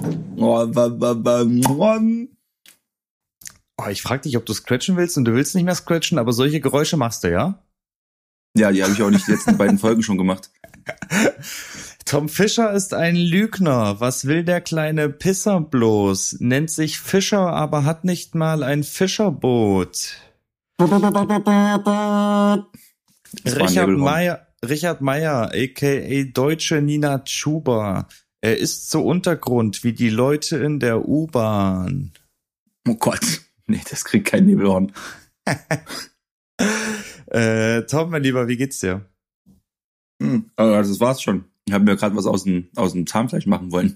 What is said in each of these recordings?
Oh, ich frag dich, ob du scratchen willst und du willst nicht mehr scratchen, aber solche Geräusche machst du, ja? Ja, die habe ich auch nicht die letzten beiden Folgen schon gemacht. Tom Fischer ist ein Lügner. Was will der kleine Pisser bloß? Nennt sich Fischer, aber hat nicht mal ein Fischerboot. Richard Meyer, a.k.a. deutsche Nina Chuba. Er ist so Untergrund wie die Leute in der U-Bahn. Oh Gott, nee, das kriegt kein Nebelhorn. Tom, mein Lieber, wie geht's dir? Also das war's schon. Ich habe mir gerade was aus dem Zahnfleisch machen wollen.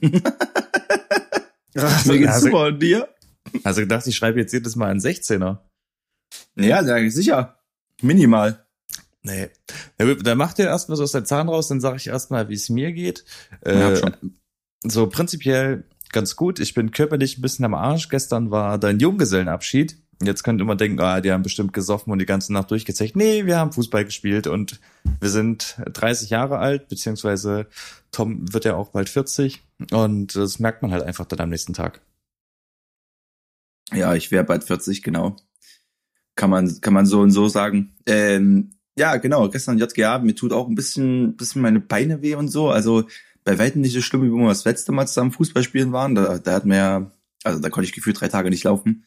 Mir geht's super, und dir? Also gedacht, ich schreibe jetzt jedes Mal einen 16er. Ja, sicher. Minimal. Nee. Da macht ihr erst was aus der Zahn raus, dann sage ich erstmal, wie es mir geht. So prinzipiell ganz gut. Ich bin körperlich ein bisschen am Arsch. Gestern war dein Junggesellenabschied. Jetzt könnte man denken, die haben bestimmt gesoffen und die ganze Nacht durchgezecht. Nee, wir haben Fußball gespielt und wir sind 30 Jahre alt, beziehungsweise Tom wird ja auch bald 40 und das merkt man halt einfach dann am nächsten Tag. Ja, ich wäre bald 40, genau. Kann man so und so sagen. Ja, genau, gestern JGA, mir tut auch ein bisschen meine Beine weh und so. Also bei weitem nicht so schlimm, wie wir das letzte Mal zusammen Fußball spielen waren. Da hat mir ja, also da konnte ich gefühlt 3 Tage nicht laufen.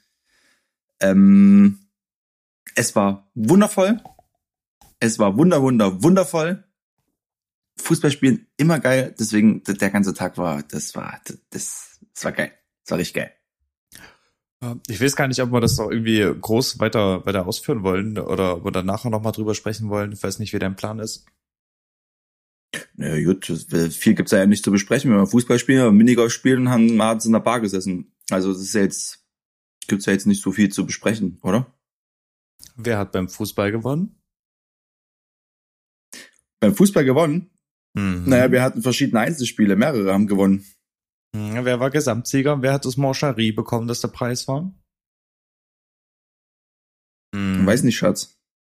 Es war wundervoll. Es war wundervoll. Fußball spielen immer geil. Deswegen der ganze Tag war geil. Das war richtig geil. Ich weiß gar nicht, ob wir das noch irgendwie groß weiter ausführen wollen oder ob wir dann nachher nochmal drüber sprechen wollen. Ich weiß nicht, wie dein Plan ist. Na gut, viel gibt's ja nicht zu besprechen. Wenn wir Fußball spielen oder Minigolf spielen, haben wir abends in der Bar gesessen. Also das ist ja jetzt, gibt's ja jetzt nicht so viel zu besprechen, oder? Wer hat beim Fußball gewonnen? Beim Fußball gewonnen? Naja, wir hatten verschiedene Einzelspiele, mehrere haben gewonnen. Wer war Gesamtsieger? Wer hat das Mancherie bekommen, dass der Preis war? Weiß nicht, Schatz.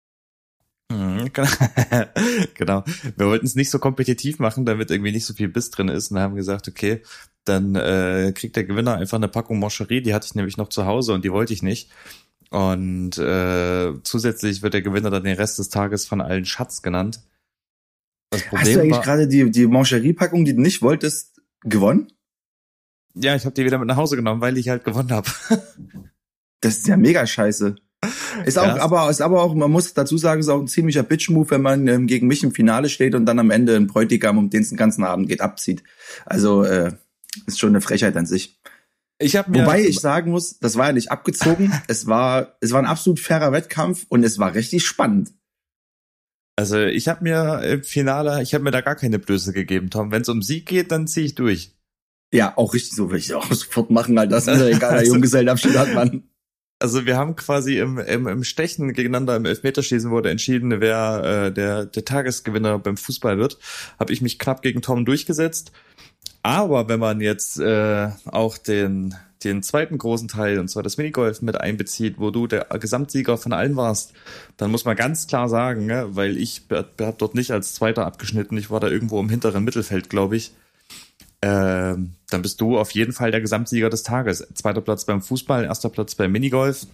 Genau. Wir wollten es nicht so kompetitiv machen, damit irgendwie nicht so viel Biss drin ist und haben gesagt, okay, dann kriegt der Gewinner einfach eine Packung Mancherie, die hatte ich nämlich noch zu Hause und die wollte ich nicht. Und zusätzlich wird der Gewinner dann den Rest des Tages von allen Schatz genannt. Das Problem Hast du eigentlich gerade die Mancherie-Packung, die du nicht wolltest, gewonnen? Ja, ich habe die wieder mit nach Hause genommen, weil ich halt gewonnen habe. Das ist ja mega scheiße. Ist aber auch, man muss dazu sagen, ist auch ein ziemlicher Bitch-Move, wenn man gegen mich im Finale steht und dann am Ende ein Bräutigam, um den es den ganzen Abend geht, abzieht. Also ist schon eine Frechheit an sich. Wobei ich sagen muss, das war ja nicht abgezogen. Es war ein absolut fairer Wettkampf und es war richtig spannend. Also ich habe mir im Finale, da gar keine Blöße gegeben, Tom. Wenn es um Sieg geht, dann ziehe ich durch. Ja, auch richtig so, will ich auch sofort machen, halt. Das ist ja egal, der Junggesellenabschied hat man. Also wir haben quasi im Stechen gegeneinander im Elfmeterschießen wurde entschieden, wer der Tagesgewinner beim Fußball wird. Habe ich mich knapp gegen Tom durchgesetzt. Aber wenn man jetzt auch den zweiten großen Teil, und zwar das Minigolf, mit einbezieht, wo du der Gesamtsieger von allen warst, dann muss man ganz klar sagen, ne, weil ich hab dort nicht als Zweiter abgeschnitten, ich war da irgendwo im hinteren Mittelfeld, glaube ich, dann bist du auf jeden Fall der Gesamtsieger des Tages. 2. Platz beim Fußball, 1. Platz beim Minigolf.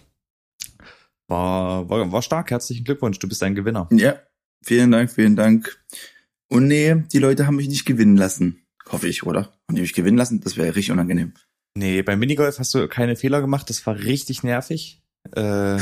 War stark, herzlichen Glückwunsch, du bist ein Gewinner. Ja, vielen Dank. Und nee, die Leute haben mich nicht gewinnen lassen. Hoffe ich, oder? Haben die mich gewinnen lassen? Das wäre richtig unangenehm. Nee, beim Minigolf hast du keine Fehler gemacht, das war richtig nervig. Du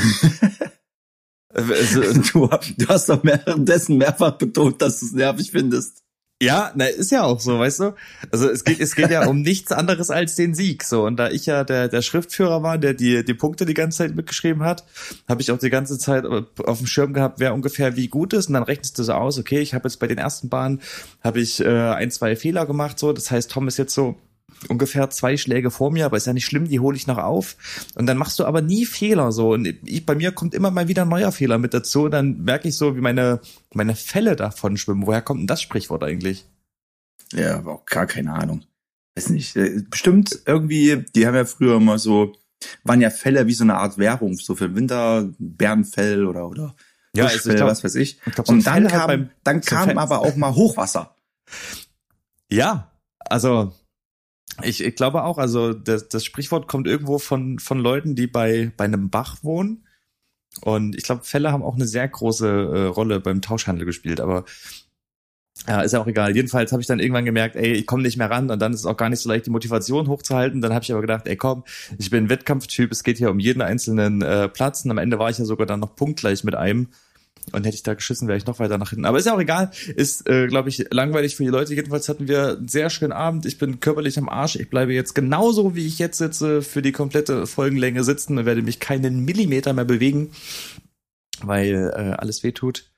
hast doch währenddessen mehrfach betont, dass du es nervig findest. Ja, ist ja auch so, weißt du? Also es geht ja um nichts anderes als den Sieg, so. Und da ich ja der Schriftführer war, der die Punkte die ganze Zeit mitgeschrieben hat, habe ich auch die ganze Zeit auf dem Schirm gehabt, wer ungefähr wie gut ist. Und dann rechnest du so aus, okay, ich habe jetzt bei den ersten Bahnen, habe ich 1-2 Fehler gemacht, so. Das heißt, Tom ist jetzt so ungefähr 2 Schläge vor mir, aber ist ja nicht schlimm, die hole ich noch auf. Und dann machst du aber nie Fehler, so. Und bei mir kommt immer mal wieder ein neuer Fehler mit dazu. Und dann merke ich so, wie meine Fälle davon schwimmen. Woher kommt denn das Sprichwort eigentlich? Ja, aber auch gar keine Ahnung. Weiß nicht. Bestimmt irgendwie, die haben ja früher immer so, waren ja Fälle wie so eine Art Währung, so für Winter, Bärenfell oder ja, Buschfell, was weiß ich. Ich glaub, so und dann kam aber auch mal Hochwasser. Ja, also Ich glaube auch, also das Sprichwort kommt irgendwo von Leuten, die bei einem Bach wohnen. Und ich glaube, Fälle haben auch eine sehr große Rolle beim Tauschhandel gespielt, aber ja, ist ja auch egal. Jedenfalls habe ich dann irgendwann gemerkt, ey, ich komme nicht mehr ran und dann ist es auch gar nicht so leicht, die Motivation hochzuhalten. Dann habe ich aber gedacht, ey komm, ich bin ein Wettkampftyp, es geht hier um jeden einzelnen Platz und am Ende war ich ja sogar dann noch punktgleich mit einem. Und hätte ich da geschissen, wäre ich noch weiter nach hinten. Aber ist ja auch egal. Ist, glaube ich, langweilig für die Leute. Jedenfalls hatten wir einen sehr schönen Abend. Ich bin körperlich am Arsch. Ich bleibe jetzt genauso, wie ich jetzt sitze, für die komplette Folgenlänge sitzen und werde mich keinen Millimeter mehr bewegen, weil alles wehtut.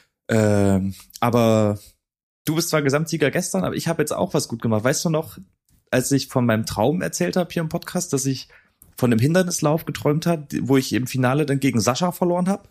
Aber du bist zwar Gesamtsieger gestern, aber ich habe jetzt auch was gut gemacht. Weißt du noch, als ich von meinem Traum erzählt habe hier im Podcast, dass ich von einem Hindernislauf geträumt habe, wo ich im Finale dann gegen Sascha verloren habe?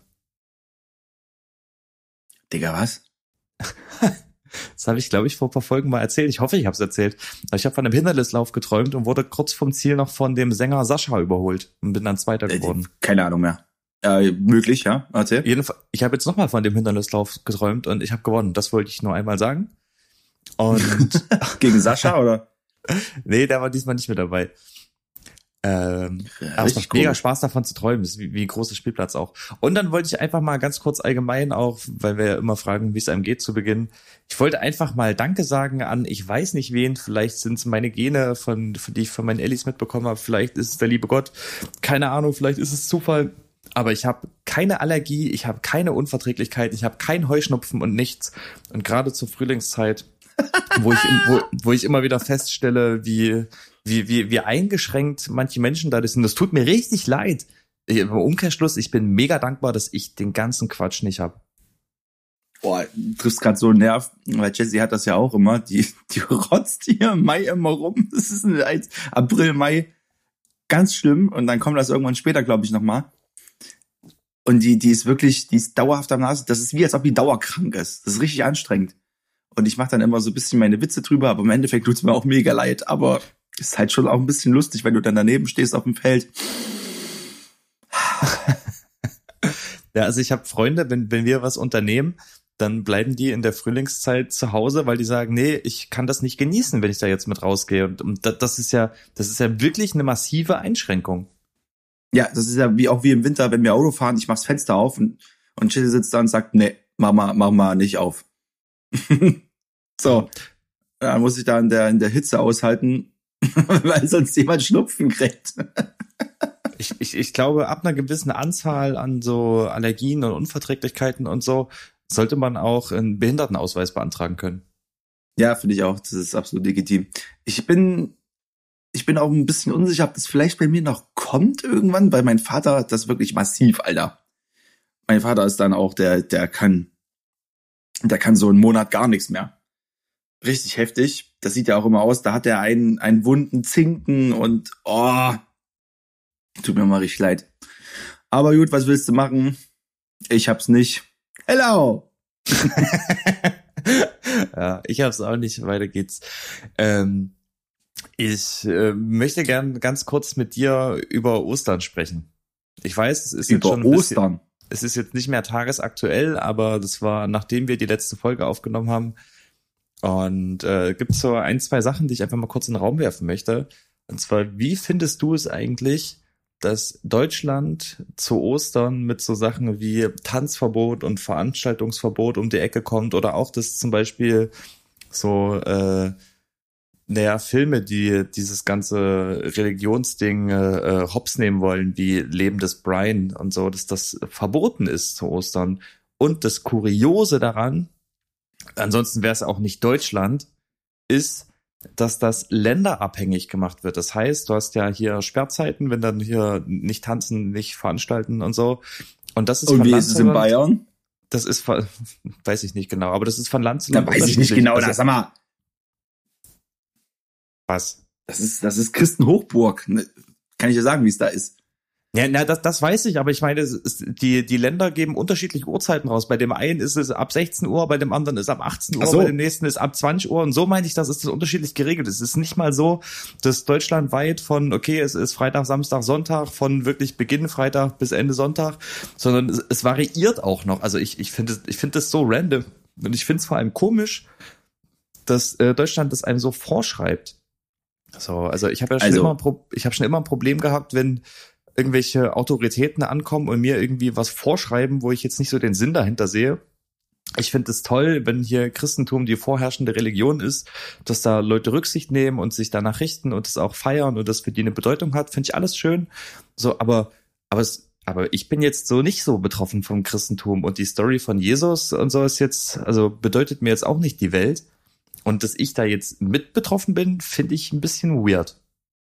Digga, was? Das habe ich, glaube ich, vor ein paar Folgen mal erzählt. Ich hoffe, ich habe es erzählt. Ich habe von einem Hindernislauf geträumt und wurde kurz vom Ziel noch von dem Sänger Sascha überholt und bin dann Zweiter geworden. Keine Ahnung mehr. Möglich, ja. Erzähl. Jedenfalls, ich habe jetzt nochmal von dem Hindernislauf geträumt und ich habe gewonnen. Das wollte ich nur einmal sagen. Und gegen Sascha, oder? Nee, der war diesmal nicht mit dabei. Aber es macht mega Spaß davon zu träumen. Das ist wie ein großer Spielplatz auch. Und dann wollte ich einfach mal ganz kurz allgemein auch, weil wir ja immer fragen, wie es einem geht zu Beginn. Ich wollte einfach mal Danke sagen an, ich weiß nicht wen, vielleicht sind es meine Gene, die ich von meinen Ellis mitbekommen habe, vielleicht ist es der liebe Gott, keine Ahnung, vielleicht ist es Zufall. Aber ich habe keine Allergie, ich habe keine Unverträglichkeit, ich habe keinen Heuschnupfen und nichts. Und gerade zur Frühlingszeit, wo ich immer wieder feststelle, wie eingeschränkt manche Menschen dadurch sind. Das tut mir richtig leid. Im Umkehrschluss, ich bin mega dankbar, dass ich den ganzen Quatsch nicht habe. Boah, du triffst gerade so einen Nerv, weil Jessie hat das ja auch immer. Die rotzt hier im Mai immer rum. Das ist April, Mai ganz schlimm. Und dann kommt das irgendwann später, glaube ich, nochmal. Und die ist dauerhaft am Nase. Das ist wie, als ob die dauerkrank ist. Das ist richtig anstrengend. Und ich mache dann immer so ein bisschen meine Witze drüber, aber im Endeffekt tut's mir auch mega leid. Aber ist halt schon auch ein bisschen lustig, wenn du dann daneben stehst auf dem Feld. Ja, also ich habe Freunde, wenn wir was unternehmen, dann bleiben die in der Frühlingszeit zu Hause, weil die sagen, nee, ich kann das nicht genießen, wenn ich da jetzt mit rausgehe. Und das ist ja wirklich eine massive Einschränkung. Ja, das ist ja wie im Winter, wenn wir Auto fahren, ich mach's Fenster auf und Chili sitzt da und sagt, nee, mach mal nicht auf. So, dann muss ich da in der Hitze aushalten, weil sonst jemand Schnupfen kriegt. Ich glaube, ab einer gewissen Anzahl an so Allergien und Unverträglichkeiten und so sollte man auch einen Behindertenausweis beantragen können. Ja, finde ich auch. Das ist absolut legitim. Ich bin auch ein bisschen unsicher, ob das vielleicht bei mir noch kommt irgendwann, weil mein Vater hat das wirklich massiv, Alter. Mein Vater ist dann auch, der kann so einen Monat gar nichts mehr. Richtig heftig. Das sieht ja auch immer aus. Da hat er einen wunden Zinken und tut mir mal richtig leid. Aber gut, was willst du machen? Ich hab's nicht. Hello! Ja, ich hab's auch nicht. Weiter geht's. Ich möchte gern ganz kurz mit dir über Ostern sprechen. Ich weiß, es ist über jetzt schon Ostern. Es ist jetzt nicht mehr tagesaktuell, aber das war, nachdem wir die letzte Folge aufgenommen haben. Und gibt so 1, 2 Sachen, die ich einfach mal kurz in den Raum werfen möchte. Und zwar, wie findest du es eigentlich, dass Deutschland zu Ostern mit so Sachen wie Tanzverbot und Veranstaltungsverbot um die Ecke kommt oder auch, dass zum Beispiel so Filme, die dieses ganze Religionsding hops nehmen wollen, wie Leben des Brian und so, dass das verboten ist zu Ostern. Und das Kuriose daran, ansonsten wäre es auch nicht Deutschland, ist, dass das länderabhängig gemacht wird. Das heißt, du hast ja hier Sperrzeiten, wenn dann hier nicht tanzen, nicht veranstalten und so. Und das ist und wie ist es in Bayern? Das ist, weiß ich nicht genau, aber das ist von Land zu Land. Da weiß ich nicht genau, sag mal. Was? Das ist Christenhochburg. Kann ich dir sagen, wie es da ist. Ja, das weiß ich, aber ich meine, die Länder geben unterschiedliche Uhrzeiten raus. Bei dem einen ist es ab 16 Uhr, bei dem anderen ist ab 18 Uhr, so. Bei dem nächsten ist ab 20 Uhr. Und so meine ich, das ist das unterschiedlich geregelt. Es ist nicht mal so, dass deutschlandweit von, okay, es ist Freitag, Samstag, Sonntag, von wirklich Beginn Freitag bis Ende Sonntag, sondern es variiert auch noch. Also ich finde das so random. Und ich finde es vor allem komisch, dass Deutschland das einem so vorschreibt. So, also ich habe ja schon immer ein Problem gehabt, wenn irgendwelche Autoritäten ankommen und mir irgendwie was vorschreiben, wo ich jetzt nicht so den Sinn dahinter sehe. Ich finde es toll, wenn hier Christentum die vorherrschende Religion ist, dass da Leute Rücksicht nehmen und sich danach richten und das auch feiern und das für die eine Bedeutung hat, finde ich alles schön. So, aber ich bin jetzt so nicht so betroffen vom Christentum und die Story von Jesus und so ist jetzt, also bedeutet mir jetzt auch nicht die Welt. Und dass ich da jetzt mit betroffen bin, finde ich ein bisschen weird.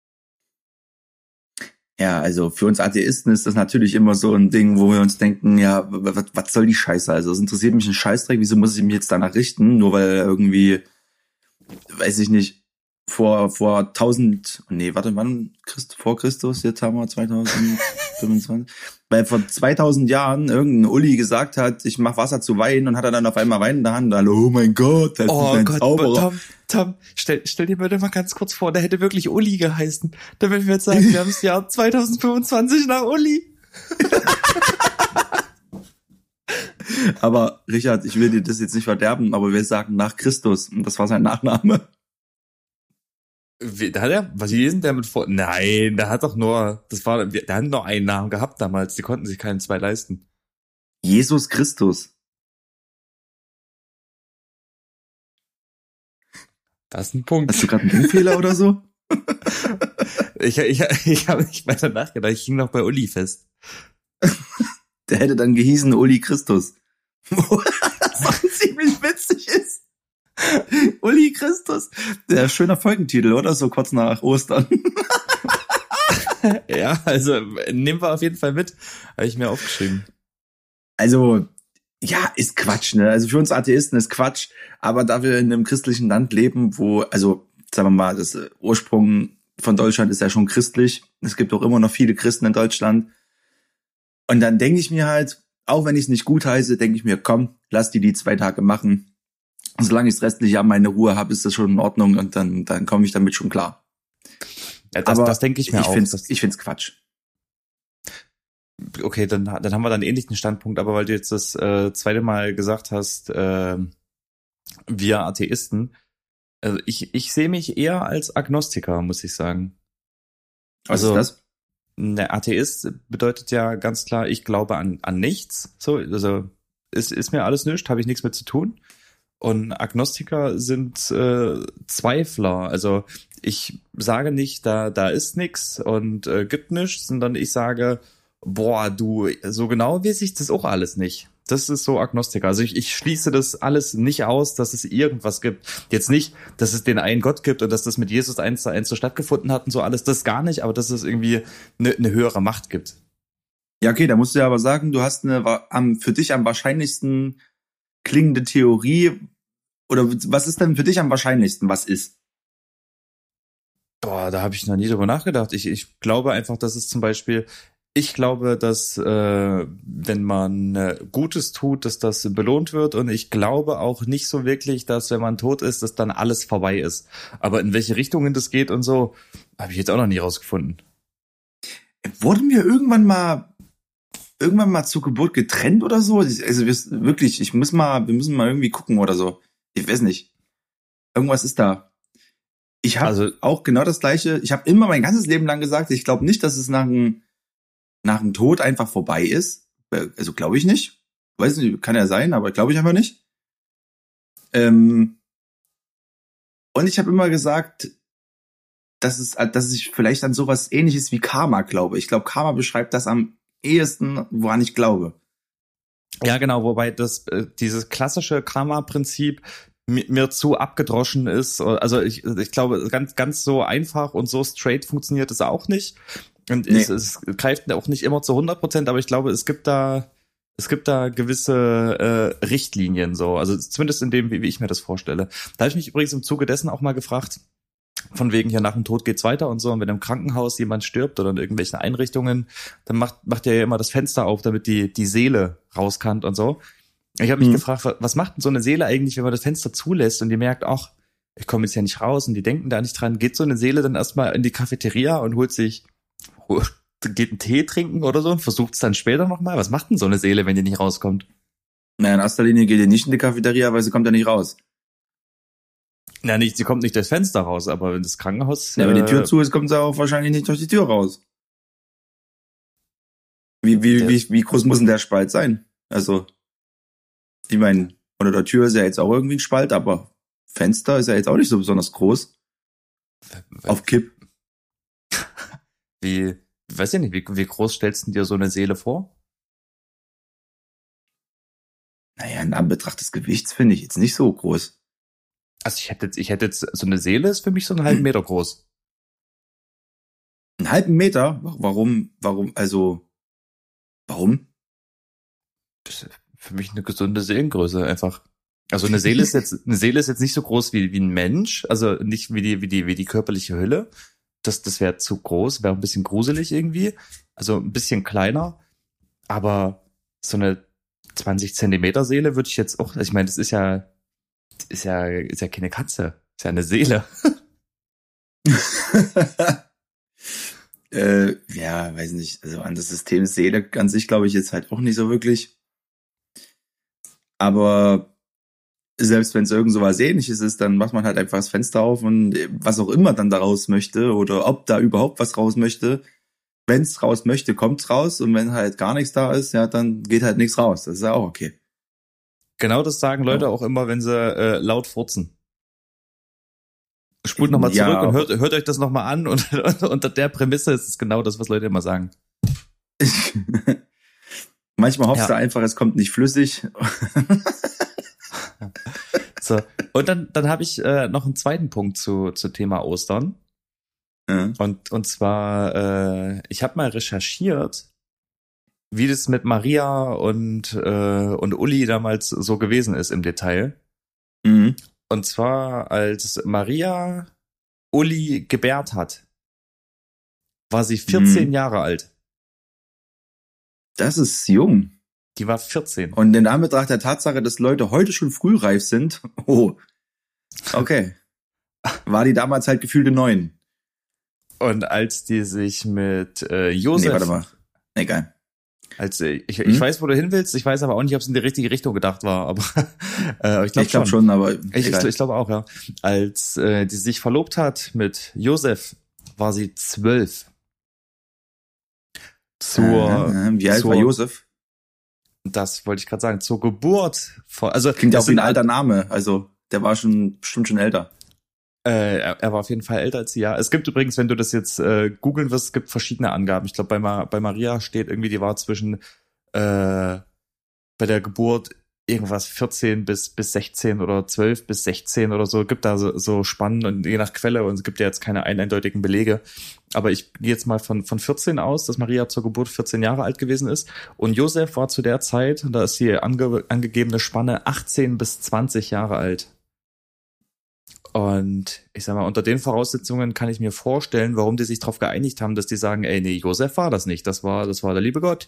Ja, also für uns Atheisten ist das natürlich immer so ein Ding, wo wir uns denken, ja, was soll die Scheiße? Also es interessiert mich ein Scheißdreck, wieso muss ich mich jetzt danach richten? Nur weil irgendwie, weiß ich nicht, vor 1000, vor Christus, jetzt haben wir 2025, weil vor 2000 Jahren irgendein Uli gesagt hat, ich mach Wasser zu Wein und hat er dann auf einmal Wein in der Hand, oh mein Gott, das ist ein Zauberer. Tom, stell dir bitte mal ganz kurz vor, der hätte wirklich Uli geheißen. Da würden wir jetzt sagen, wir haben das Jahr 2025 nach Uli. Aber Richard, ich will dir das jetzt nicht verderben, aber wir sagen nach Christus und das war sein Nachname. Da hat er, was ist denn der mit vor? Nein, der hat doch nur, der hat nur einen Namen gehabt damals, die konnten sich keinen zwei leisten. Jesus Christus. Das ist ein Punkt. Hast du gerade einen Denkfehler oder so? Ich habe nicht weiter nachgedacht, ich hing noch bei Uli fest. Der hätte dann gehießen Uli Christus. Was auch ziemlich witzig ist. Uli Christus. Der schöner Folgentitel, oder? So kurz nach Ostern. Ja, also nehmen wir auf jeden Fall mit. Habe ich mir aufgeschrieben. Also, ja, ist Quatsch, ne? Also für uns Atheisten ist Quatsch. Aber da wir in einem christlichen Land leben, wo, also sagen wir mal, das Ursprung von Deutschland ist ja schon christlich. Es gibt auch immer noch viele Christen in Deutschland. Und dann denke ich mir halt, auch wenn ich es nicht gut heiße, denke ich mir, komm, lass die 2 Tage machen. Solange ich das restliche Jahr meine Ruhe habe, ist das schon in Ordnung und dann komme ich damit schon klar. Ja, das denke ich mir auch. Ich find's Quatsch. Okay, dann haben wir dann einen ähnlichen Standpunkt, aber weil du jetzt das zweite Mal gesagt hast, wir Atheisten, also ich sehe mich eher als Agnostiker, muss ich sagen. Was ist das? Der Atheist bedeutet ja ganz klar, ich glaube an nichts. So, also ist mir alles nichts, habe ich nichts mit zu tun. Und Agnostiker sind Zweifler. Also ich sage nicht, da ist nix und gibt nichts, sondern ich sage, boah, du, so genau weiß ich das auch alles nicht. Das ist so Agnostiker. Also ich schließe das alles nicht aus, dass es irgendwas gibt. Jetzt nicht, dass es den einen Gott gibt und dass das mit Jesus 1:1 so stattgefunden hat und so alles. Das gar nicht, aber dass es irgendwie eine höhere Macht gibt. Ja, okay, da musst du ja aber sagen, du hast eine für dich am wahrscheinlichsten klingende Theorie. Oder was ist denn für dich am wahrscheinlichsten, was ist? Boah, da habe ich noch nie drüber nachgedacht. Ich glaube einfach, dass es zum Beispiel, ich glaube, dass wenn man Gutes tut, dass das belohnt wird. Und ich glaube auch nicht so wirklich, dass wenn man tot ist, dass dann alles vorbei ist. Aber in welche Richtungen das geht und so, habe ich jetzt auch noch nie rausgefunden. Wurden wir irgendwann mal zur Geburt getrennt oder so? Also wirklich, wir müssen mal irgendwie gucken oder so. Ich weiß nicht. Irgendwas ist da. Ich habe auch genau das Gleiche. Ich habe immer mein ganzes Leben lang gesagt, ich glaube nicht, dass es nach dem Tod einfach vorbei ist. Also glaube ich nicht. Weiß nicht, kann ja sein, aber glaube ich einfach nicht. Und ich habe immer gesagt, dass ich vielleicht an sowas Ähnliches wie Karma glaube. Ich glaube, Karma beschreibt das am ehesten, woran ich glaube. Ja, genau, wobei dieses klassische Karma-Prinzip mir zu abgedroschen ist. Also ich glaube, ganz so einfach und so straight funktioniert es auch nicht. Und nee. Es greift auch nicht immer zu 100%, aber ich glaube, es gibt da gewisse Richtlinien so. Also zumindest in dem, wie ich mir das vorstelle. Da habe ich mich übrigens im Zuge dessen auch mal gefragt, von wegen, ja, nach dem Tod geht's weiter und so. Und wenn im Krankenhaus jemand stirbt oder in irgendwelchen Einrichtungen, dann macht er ja immer das Fenster auf, damit die Seele raus kann und so. Ich habe mich gefragt, was macht denn so eine Seele eigentlich, wenn man das Fenster zulässt und die merkt, ach, ich komme jetzt ja nicht raus und die denken da nicht dran. Geht so eine Seele dann erstmal in die Cafeteria und geht einen Tee trinken oder so und versucht es dann später nochmal? Was macht denn so eine Seele, wenn die nicht rauskommt? Naja, in erster Linie geht die nicht in die Cafeteria, weil sie kommt ja nicht raus. Ja, nicht, sie kommt nicht durchs Fenster raus, aber wenn das Krankenhaus... Ja, wenn die Tür zu ist, kommt sie auch wahrscheinlich nicht durch die Tür raus. Wie groß muss denn der Spalt sein? Also, ich meine, unter der Tür ist ja jetzt auch irgendwie ein Spalt, aber Fenster ist ja jetzt auch nicht so besonders groß. Auf Kipp. Weiß ich nicht, wie groß stellst du dir so eine Seele vor? Naja, in Anbetracht des Gewichts finde ich jetzt nicht so groß. Also ich hätte jetzt, so eine Seele ist für mich so einen halben Meter groß. Einen halben Meter? Warum? Das ist für mich eine gesunde Seelengröße einfach. Also eine Seele ist jetzt nicht so groß wie ein Mensch, also nicht wie die körperliche Hülle. Das wäre zu groß, wäre ein bisschen gruselig irgendwie. Also ein bisschen kleiner, aber so eine 20 Zentimeter Seele würde ich jetzt auch, ich meine, das ist ja keine Katze, ist ja eine Seele. Ja, weiß nicht. Also an das System Seele an sich glaube ich jetzt halt auch nicht so wirklich. Aber selbst wenn es irgend so was Ähnliches ist, dann macht man halt einfach das Fenster auf und was auch immer dann da raus möchte oder ob da überhaupt was raus möchte. Wenn es raus möchte, kommt's raus und wenn halt gar nichts da ist, ja, dann geht halt nichts raus. Das ist ja auch okay. Genau das sagen Leute auch immer, wenn sie laut furzen. Spult nochmal zurück und hört euch das nochmal an und unter der Prämisse ist es genau das, was Leute immer sagen. Manchmal hoffst du einfach, es kommt nicht flüssig. So, und dann habe ich noch einen zweiten Punkt zu Thema Ostern. Ja. Und zwar, ich habe mal recherchiert, wie das mit Maria und Uli damals so gewesen ist im Detail. Mhm. Und zwar, als Maria Uli gebärt hat, war sie 14 Jahre alt. Das ist jung. Die war 14. Und in Anbetracht der Tatsache, dass Leute heute schon frühreif sind, okay. War die damals halt gefühlte 9. Und als die sich mit Josef... Nee, warte mal. Egal. Ich weiß, wo du hin willst, ich weiß aber auch nicht, ob es in die richtige Richtung gedacht war, aber ich glaube schon, aber ich glaube auch, ja. Als die sich verlobt hat mit Josef, war sie 12. Wie alt war Josef? Das wollte ich gerade sagen, zur Geburt von, also klingt ja auch wie ein alter Name, also der war bestimmt schon älter. Er war auf jeden Fall älter als sie, ja. Es gibt übrigens, wenn du das jetzt googeln wirst, es gibt verschiedene Angaben. Ich glaube, bei Maria steht irgendwie, die war zwischen bei der Geburt irgendwas 14 bis 16 oder 12 bis 16 oder so. Gibt da so Spannen und je nach Quelle, und es gibt ja jetzt keine eindeutigen Belege. Aber ich gehe jetzt mal von 14 aus, dass Maria zur Geburt 14 Jahre alt gewesen ist. Und Josef war zu der Zeit, und da ist die angegebene Spanne 18 bis 20 Jahre alt. Und ich sag mal, unter den Voraussetzungen kann ich mir vorstellen, warum die sich darauf geeinigt haben, dass die sagen, ey, nee, Josef war das nicht, das war der liebe Gott.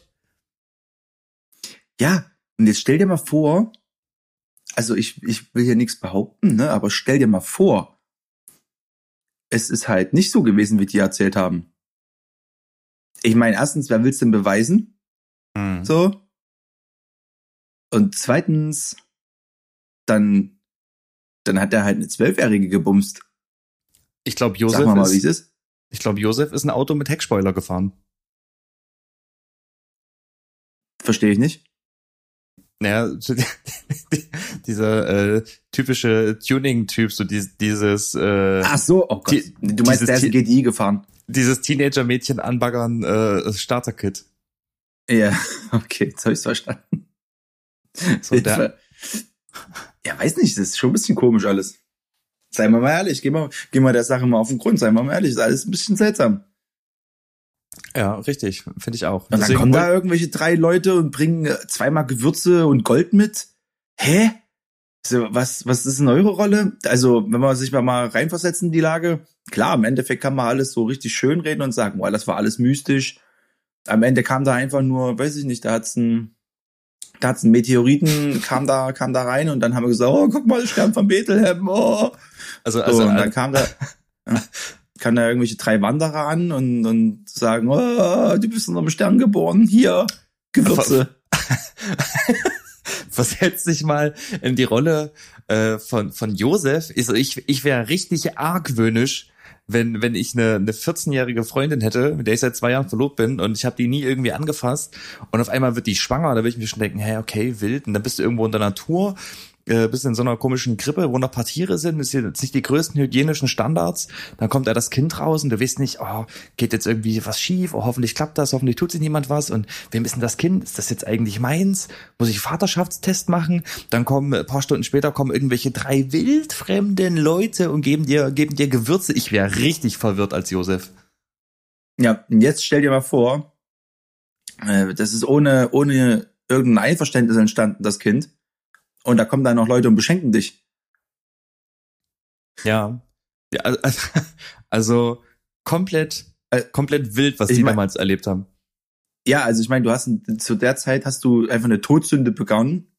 Ja, und jetzt stell dir mal vor, also ich will hier nichts behaupten, ne, aber stell dir mal vor, es ist halt nicht so gewesen, wie die erzählt haben. Ich meine, erstens, wer will's denn beweisen? So. Und zweitens, dann hat er halt eine 12-Jährige gebumst. Ich glaube, Josef Sag mal, wie es ist. Ich glaube, Josef ist ein Auto mit Heckspoiler gefahren. Verstehe ich nicht. Naja, dieser typische Tuning-Typ, so dieses Ach so, oh Gott. Du meinst, der ist ein GTI gefahren. Dieses Teenager-Mädchen anbaggern Starter-Kit. Ja, okay, jetzt habe ich's verstanden. So, ja, weiß nicht, das ist schon ein bisschen komisch alles. Seien wir mal ehrlich, geh mal der Sache mal auf den Grund, seien wir mal ehrlich, ist alles ein bisschen seltsam. Ja, richtig, finde ich auch. Und dann kommen da irgendwelche 3 Leute und bringen 2-mal Gewürze und Gold mit. Hä? So, was ist denn eure Rolle? Also, wenn man sich mal reinversetzt in die Lage, klar, im Endeffekt kann man alles so richtig schön reden und sagen, boah, das war alles mystisch. Am Ende kam da einfach nur, weiß ich nicht, da hat's einen Meteoriten, kam da rein und dann haben wir gesagt, oh, guck mal, Stern von Bethlehem, oh. Also, und dann kam da irgendwelche 3 Wanderer an und sagen, oh, du bist in einem Stern geboren, hier, Gewürze. versetz dich mal in die Rolle von Josef. Ich wäre richtig argwöhnisch, wenn ich eine 14-jährige Freundin hätte, mit der ich seit 2 Jahren verlobt bin und ich habe die nie irgendwie angefasst und auf einmal wird die schwanger, da würde ich mir schon denken, hey, okay, wild, und dann bist du irgendwo in der Natur, bist in so einer komischen Krippe, wo noch ein paar Tiere sind, das sind jetzt nicht die größten hygienischen Standards, dann kommt da das Kind raus und du weißt nicht, oh, geht jetzt irgendwie was schief, oh, hoffentlich klappt das, hoffentlich tut sich niemand was und wem ist denn das Kind, ist das jetzt eigentlich meins, muss ich Vaterschaftstest machen, dann kommen ein paar Stunden später irgendwelche 3 wildfremden Leute und geben dir Gewürze, ich wäre richtig verwirrt als Josef. Ja, und jetzt stell dir mal vor, das ist ohne irgendein Einverständnis entstanden, das Kind. Und da kommen dann noch Leute und beschenken dich. Ja, also komplett wild, was die damals erlebt haben. Ja, also ich meine, zu der Zeit hast du einfach eine Todsünde begangen,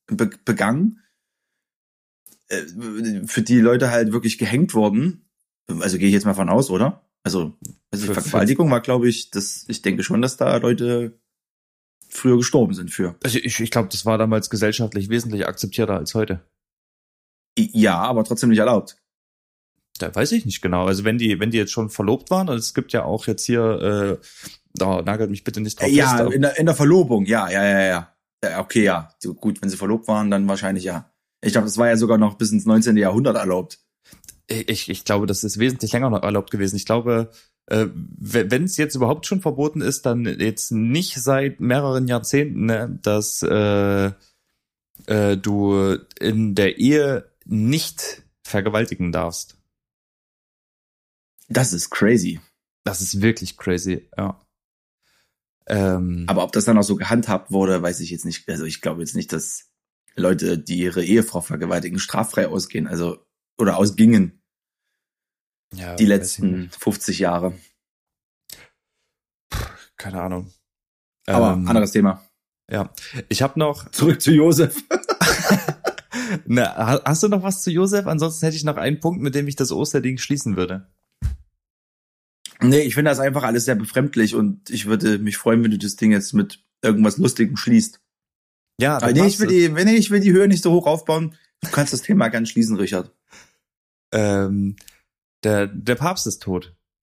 für die Leute halt wirklich gehängt wurden. Also gehe ich jetzt mal von aus, oder? Also Vergewaltigung war, glaube ich, ich denke schon, dass da Leute früher gestorben sind für. Also ich glaube, das war damals gesellschaftlich wesentlich akzeptierter als heute. Ja, aber trotzdem nicht erlaubt. Da weiß ich nicht genau. Also wenn die jetzt schon verlobt waren, also es gibt ja auch jetzt hier, nagelt mich bitte nicht drauf fest. Ja, in der Verlobung, ja. Okay, ja. Gut, wenn sie verlobt waren, dann wahrscheinlich ja. Ich glaube, das war ja sogar noch bis ins 19. Jahrhundert erlaubt. Ich glaube, das ist wesentlich länger noch erlaubt gewesen. Ich glaube, wenn es jetzt überhaupt schon verboten ist, dann jetzt nicht seit mehreren Jahrzehnten, ne, dass du in der Ehe nicht vergewaltigen darfst. Das ist crazy. Das ist wirklich crazy, ja. Aber ob das dann auch so gehandhabt wurde, weiß ich jetzt nicht. Also ich glaube jetzt nicht, dass Leute, die ihre Ehefrau vergewaltigen, straffrei ausgehen, also oder ausgingen. Ja, die letzten 50 Jahre. Keine Ahnung. Aber anderes Thema. Ja, ich habe noch... Zurück zu Josef. Na, hast du noch was zu Josef? Ansonsten hätte ich noch einen Punkt, mit dem ich das Osterding schließen würde. Nee, ich finde das einfach alles sehr befremdlich und ich würde mich freuen, wenn du das Ding jetzt mit irgendwas Lustigem schließt. Ja, aber nee, ich will die Höhe nicht so hoch aufbauen. Du kannst das Thema ganz schließen, Richard. Der Papst ist tot.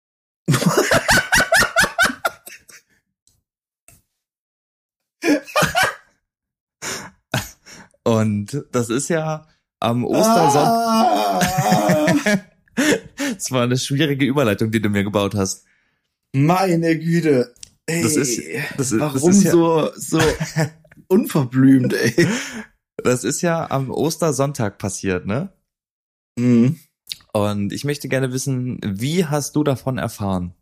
Und das ist ja am Ostersonntag. Das war eine schwierige Überleitung, die du mir gebaut hast. Meine Güte. Ey, warum so unverblümt, ey? Das ist ja am Ostersonntag passiert, ne? Mhm. Und ich möchte gerne wissen, wie hast du davon erfahren?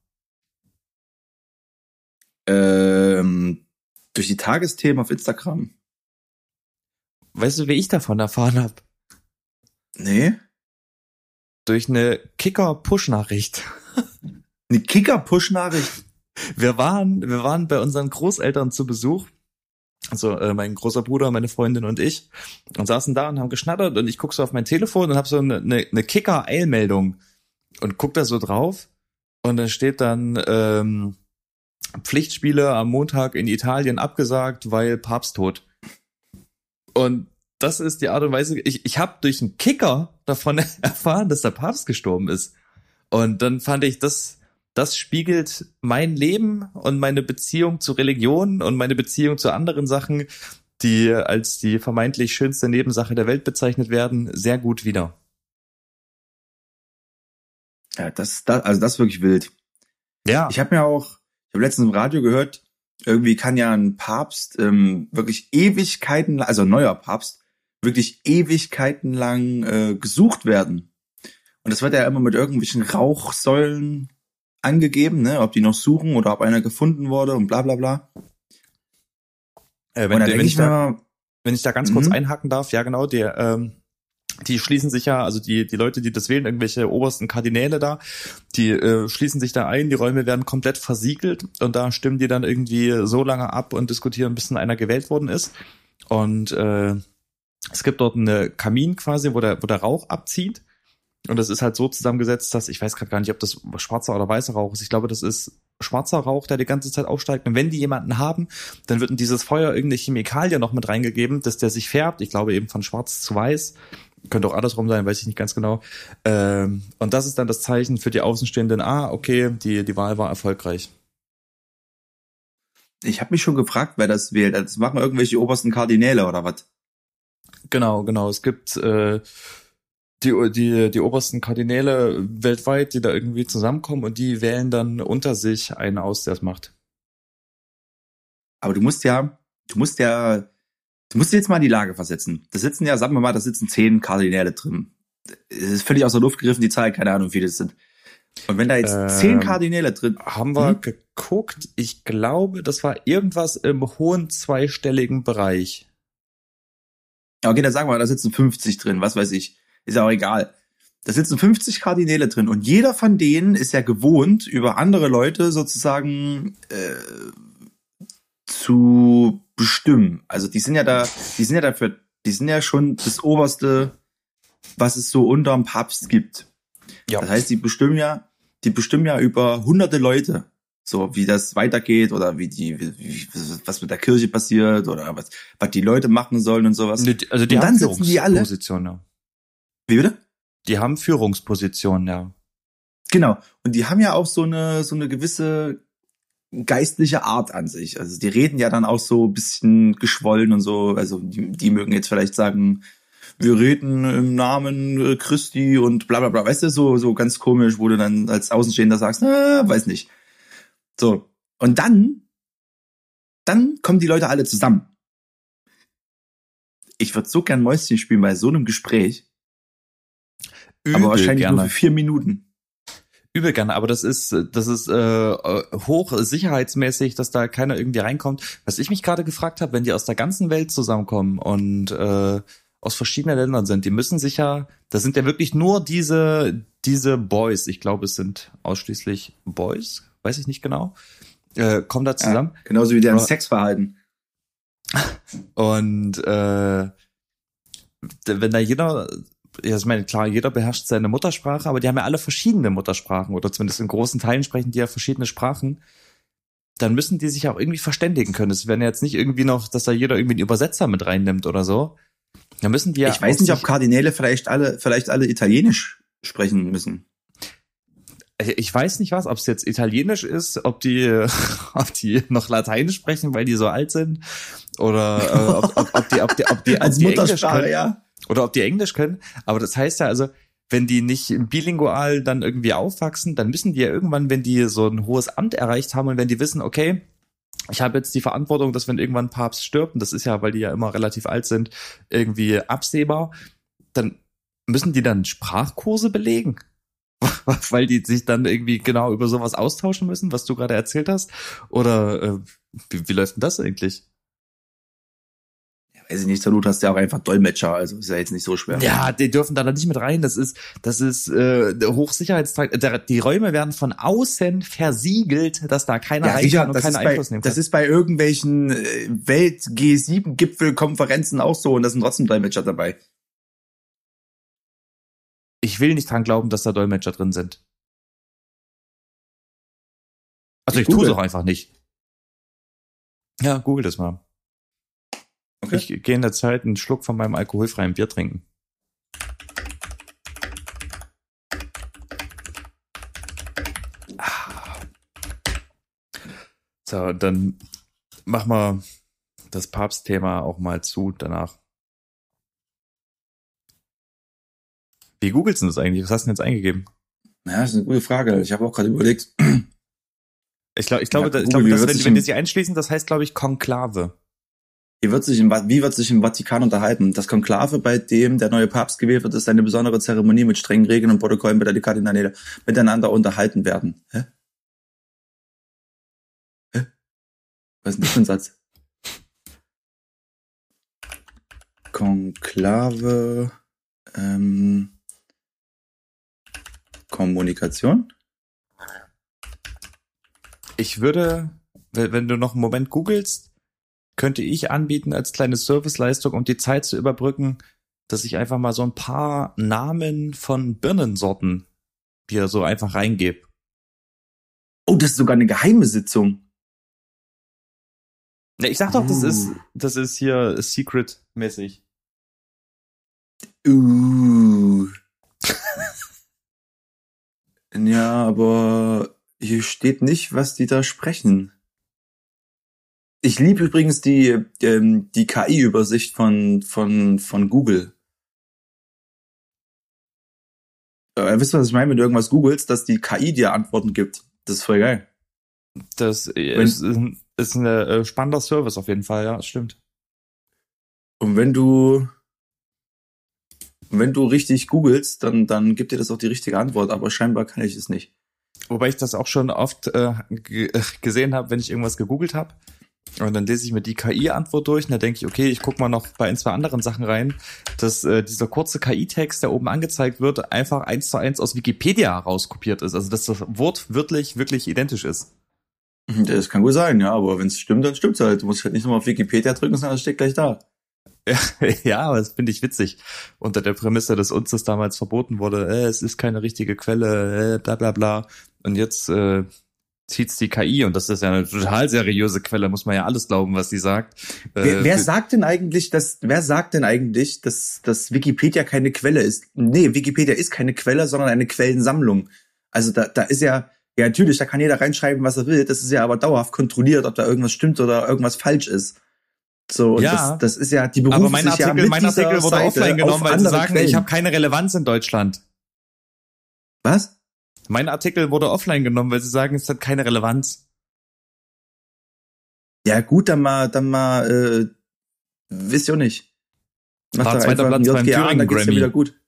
Durch die Tagesthemen auf Instagram. Weißt du, wie ich davon erfahren habe? Nee. Durch eine Kicker-Push-Nachricht. Eine Kicker-Push-Nachricht? Wir waren bei unseren Großeltern zu Besuch. Also mein großer Bruder, meine Freundin und ich, und saßen da und haben geschnattert und ich guck so auf mein Telefon und habe so eine Kicker-Eilmeldung und guck da so drauf und da steht dann Pflichtspiele am Montag in Italien abgesagt, weil Papst tot. Und das ist die Art und Weise, ich habe durch einen Kicker davon erfahren, dass der Papst gestorben ist. Und dann fand ich, das spiegelt mein Leben und meine Beziehung zu Religion und meine Beziehung zu anderen Sachen, die als die vermeintlich schönste Nebensache der Welt bezeichnet werden, sehr gut wider. Ja, das ist wirklich wild. Ja. Ich habe letztens im Radio gehört, irgendwie kann ja ein Papst wirklich Ewigkeiten, also ein neuer Papst, wirklich Ewigkeiten lang gesucht werden. Und das wird ja immer mit irgendwelchen Rauchsäulen angegeben, ne, ob die noch suchen oder ob einer gefunden wurde und bla bla bla. Wenn ich da ganz kurz einhaken darf, ja genau, die schließen sich ja, also die Leute, die das wählen, irgendwelche obersten Kardinäle da, die schließen sich da ein, die Räume werden komplett versiegelt und da stimmen die dann irgendwie so lange ab und diskutieren, bis einer gewählt worden ist. Und es gibt dort einen Kamin quasi, wo der Rauch abzieht. Und das ist halt so zusammengesetzt, dass, ich weiß gerade gar nicht, ob das schwarzer oder weißer Rauch ist. Ich glaube, das ist schwarzer Rauch, der die ganze Zeit aufsteigt. Und wenn die jemanden haben, dann wird in dieses Feuer irgendeine Chemikalie noch mit reingegeben, dass der sich färbt. Ich glaube eben von schwarz zu weiß. Könnte auch andersrum sein, weiß ich nicht ganz genau. Und das ist dann das Zeichen für die Außenstehenden, okay, die Wahl war erfolgreich. Ich habe mich schon gefragt, wer das wählt. Das machen irgendwelche obersten Kardinäle oder was? Genau. Es gibt die obersten Kardinäle weltweit, die da irgendwie zusammenkommen und die wählen dann unter sich einen aus, der es macht. Aber du musst dir jetzt mal in die Lage versetzen. Sagen wir mal, da sitzen 10 Kardinäle drin. Es ist völlig aus der Luft gegriffen, die Zahl, keine Ahnung, wie viele das sind. Und wenn da jetzt 10 Kardinäle drin... Haben wir geguckt, ich glaube, das war irgendwas im hohen zweistelligen Bereich. Okay, dann sagen wir, da sitzen 50 drin, was weiß ich. Ist ja auch egal. Da sitzen 50 Kardinäle drin und jeder von denen ist ja gewohnt, über andere Leute sozusagen zu bestimmen. Also die sind ja schon das Oberste, was es so unterm Papst gibt. Ja. Das heißt, die bestimmen ja über hunderte Leute, so wie das weitergeht oder was mit der Kirche passiert oder was die Leute machen sollen und sowas. Also die haben Führungspositionen, ja. Wie bitte? Die haben Führungspositionen, ja. Genau. Und die haben ja auch so eine gewisse geistliche Art an sich. Also die reden ja dann auch so ein bisschen geschwollen und so. Also die mögen jetzt vielleicht sagen, wir reden im Namen Christi und bla bla bla. Weißt du, so ganz komisch, wo du dann als Außenstehender sagst, weiß nicht. So. Und dann kommen die Leute alle zusammen. Ich würde so gern Mäuschen spielen bei so einem Gespräch. Aber wahrscheinlich gerne. Nur für 4 Minuten. Übel gerne, aber das ist hoch sicherheitsmäßig, dass da keiner irgendwie reinkommt. Was ich mich gerade gefragt habe, wenn die aus der ganzen Welt zusammenkommen und aus verschiedenen Ländern sind, die müssen das sind ja wirklich nur diese Boys, ich glaube, es sind ausschließlich Boys, weiß ich nicht genau, kommen da zusammen. Ja, genauso wie deren Sexverhalten. Und wenn da jeder... Ja, ich meine, klar, jeder beherrscht seine Muttersprache, aber die haben ja alle verschiedene Muttersprachen oder zumindest in großen Teilen sprechen die ja verschiedene Sprachen. Dann müssen die sich auch irgendwie verständigen können. Es werden ja jetzt nicht irgendwie noch, dass da jeder irgendwie einen Übersetzer mit reinnimmt oder so. Da müssen die ja. Ich weiß nicht, ob Kardinäle vielleicht alle Italienisch sprechen müssen. Ich weiß nicht ob es jetzt Italienisch ist, ob die noch Lateinisch sprechen, weil die so alt sind, oder ob die als Muttersprache, ja. Oder ob die Englisch können. Aber das heißt ja also, wenn die nicht bilingual dann irgendwie aufwachsen, dann müssen die ja irgendwann, wenn die so ein hohes Amt erreicht haben und wenn die wissen, okay, ich habe jetzt die Verantwortung, dass wenn irgendwann ein Papst stirbt, und das ist ja, weil die ja immer relativ alt sind, irgendwie absehbar, dann müssen die dann Sprachkurse belegen. Weil die sich dann irgendwie genau über sowas austauschen müssen, was du gerade erzählt hast? Oder wie läuft denn das eigentlich? Weiß ich nicht, zur Not hast du ja auch einfach Dolmetscher, also ist ja jetzt nicht so schwer. Ja, die dürfen da nicht mit rein, das ist Hochsicherheitstrakt. Die Räume werden von außen versiegelt, dass da keiner rein kann und keinen Einfluss nehmen kann. Das ist bei irgendwelchen Welt-G7-Gipfelkonferenzen auch so und da sind trotzdem Dolmetscher dabei. Ich will nicht dran glauben, dass da Dolmetscher drin sind. Also ich tue es auch einfach nicht. Ja, google das mal. Okay. Ich gehe in der Zeit einen Schluck von meinem alkoholfreien Bier trinken. So, dann machen wir das Papstthema auch mal zu danach. Wie googelst du das eigentlich? Was hast du denn jetzt eingegeben? Ja, das ist eine gute Frage. Ich habe auch gerade überlegt. Ich glaube, wenn die sich einschließen, das heißt, glaube ich, Konklave. Wie wird sich im Vatikan unterhalten? Das Konklave, bei dem der neue Papst gewählt wird, ist eine besondere Zeremonie mit strengen Regeln und Protokollen, bei der die Kardinäle miteinander unterhalten werden. Hä? Was ist denn das für ein Satz? Konklave, Kommunikation? Ich würde, wenn du noch einen Moment googelst, könnte ich anbieten als kleine Serviceleistung, um die Zeit zu überbrücken, dass ich einfach mal so ein paar Namen von Birnensorten hier so einfach reingebe. Oh, das ist sogar eine geheime Sitzung. Ja, ich sag doch, das ist hier Secret-mäßig. Ja, aber hier steht nicht, was die da sprechen. Ich liebe übrigens die KI-Übersicht von Google. Wisst ihr, was ich meine, wenn du irgendwas googelst, dass die KI dir Antworten gibt? Das ist voll geil. Das ist ein spannender Service auf jeden Fall, ja, stimmt. Und wenn du richtig googelst, dann gibt dir das auch die richtige Antwort, aber scheinbar kann ich es nicht. Wobei ich das auch schon oft gesehen habe, wenn ich irgendwas gegoogelt habe. Und dann lese ich mir die KI-Antwort durch und da denke ich, okay, ich gucke mal noch bei ein, zwei anderen Sachen rein, dass dieser kurze KI-Text, der oben angezeigt wird, einfach 1:1 aus Wikipedia rauskopiert ist. Also dass das Wort wirklich identisch ist. Das kann gut sein, ja, aber wenn es stimmt, dann stimmt's halt. Du musst halt nicht nochmal auf Wikipedia drücken, sondern das steht gleich da. Ja, aber das finde ich witzig. Unter der Prämisse, dass uns das damals verboten wurde, es ist keine richtige Quelle, bla bla bla. Und jetzt zieht's die KI und das ist ja eine total seriöse Quelle, muss man ja alles glauben, was sie sagt. Wer sagt denn eigentlich, dass Wikipedia keine Quelle ist? Nee, Wikipedia ist keine Quelle, sondern eine Quellensammlung. Also da ist ja natürlich, da kann jeder reinschreiben, was er will. Das ist ja aber dauerhaft kontrolliert, ob da irgendwas stimmt oder irgendwas falsch ist. So, und ja, das ist ja, die berufen aber mein sich ja mit Artikel wurde Seite offline genommen, weil sie sagen, Quellen. ich habe keine Relevanz in Deutschland. Was? Mein Artikel wurde offline genommen, weil sie sagen, es hat keine Relevanz. Ja gut, dann mal, wisst ihr auch nicht. War zweiter Platz beim Thüringen dann geht's ja Grammy. wieder gut.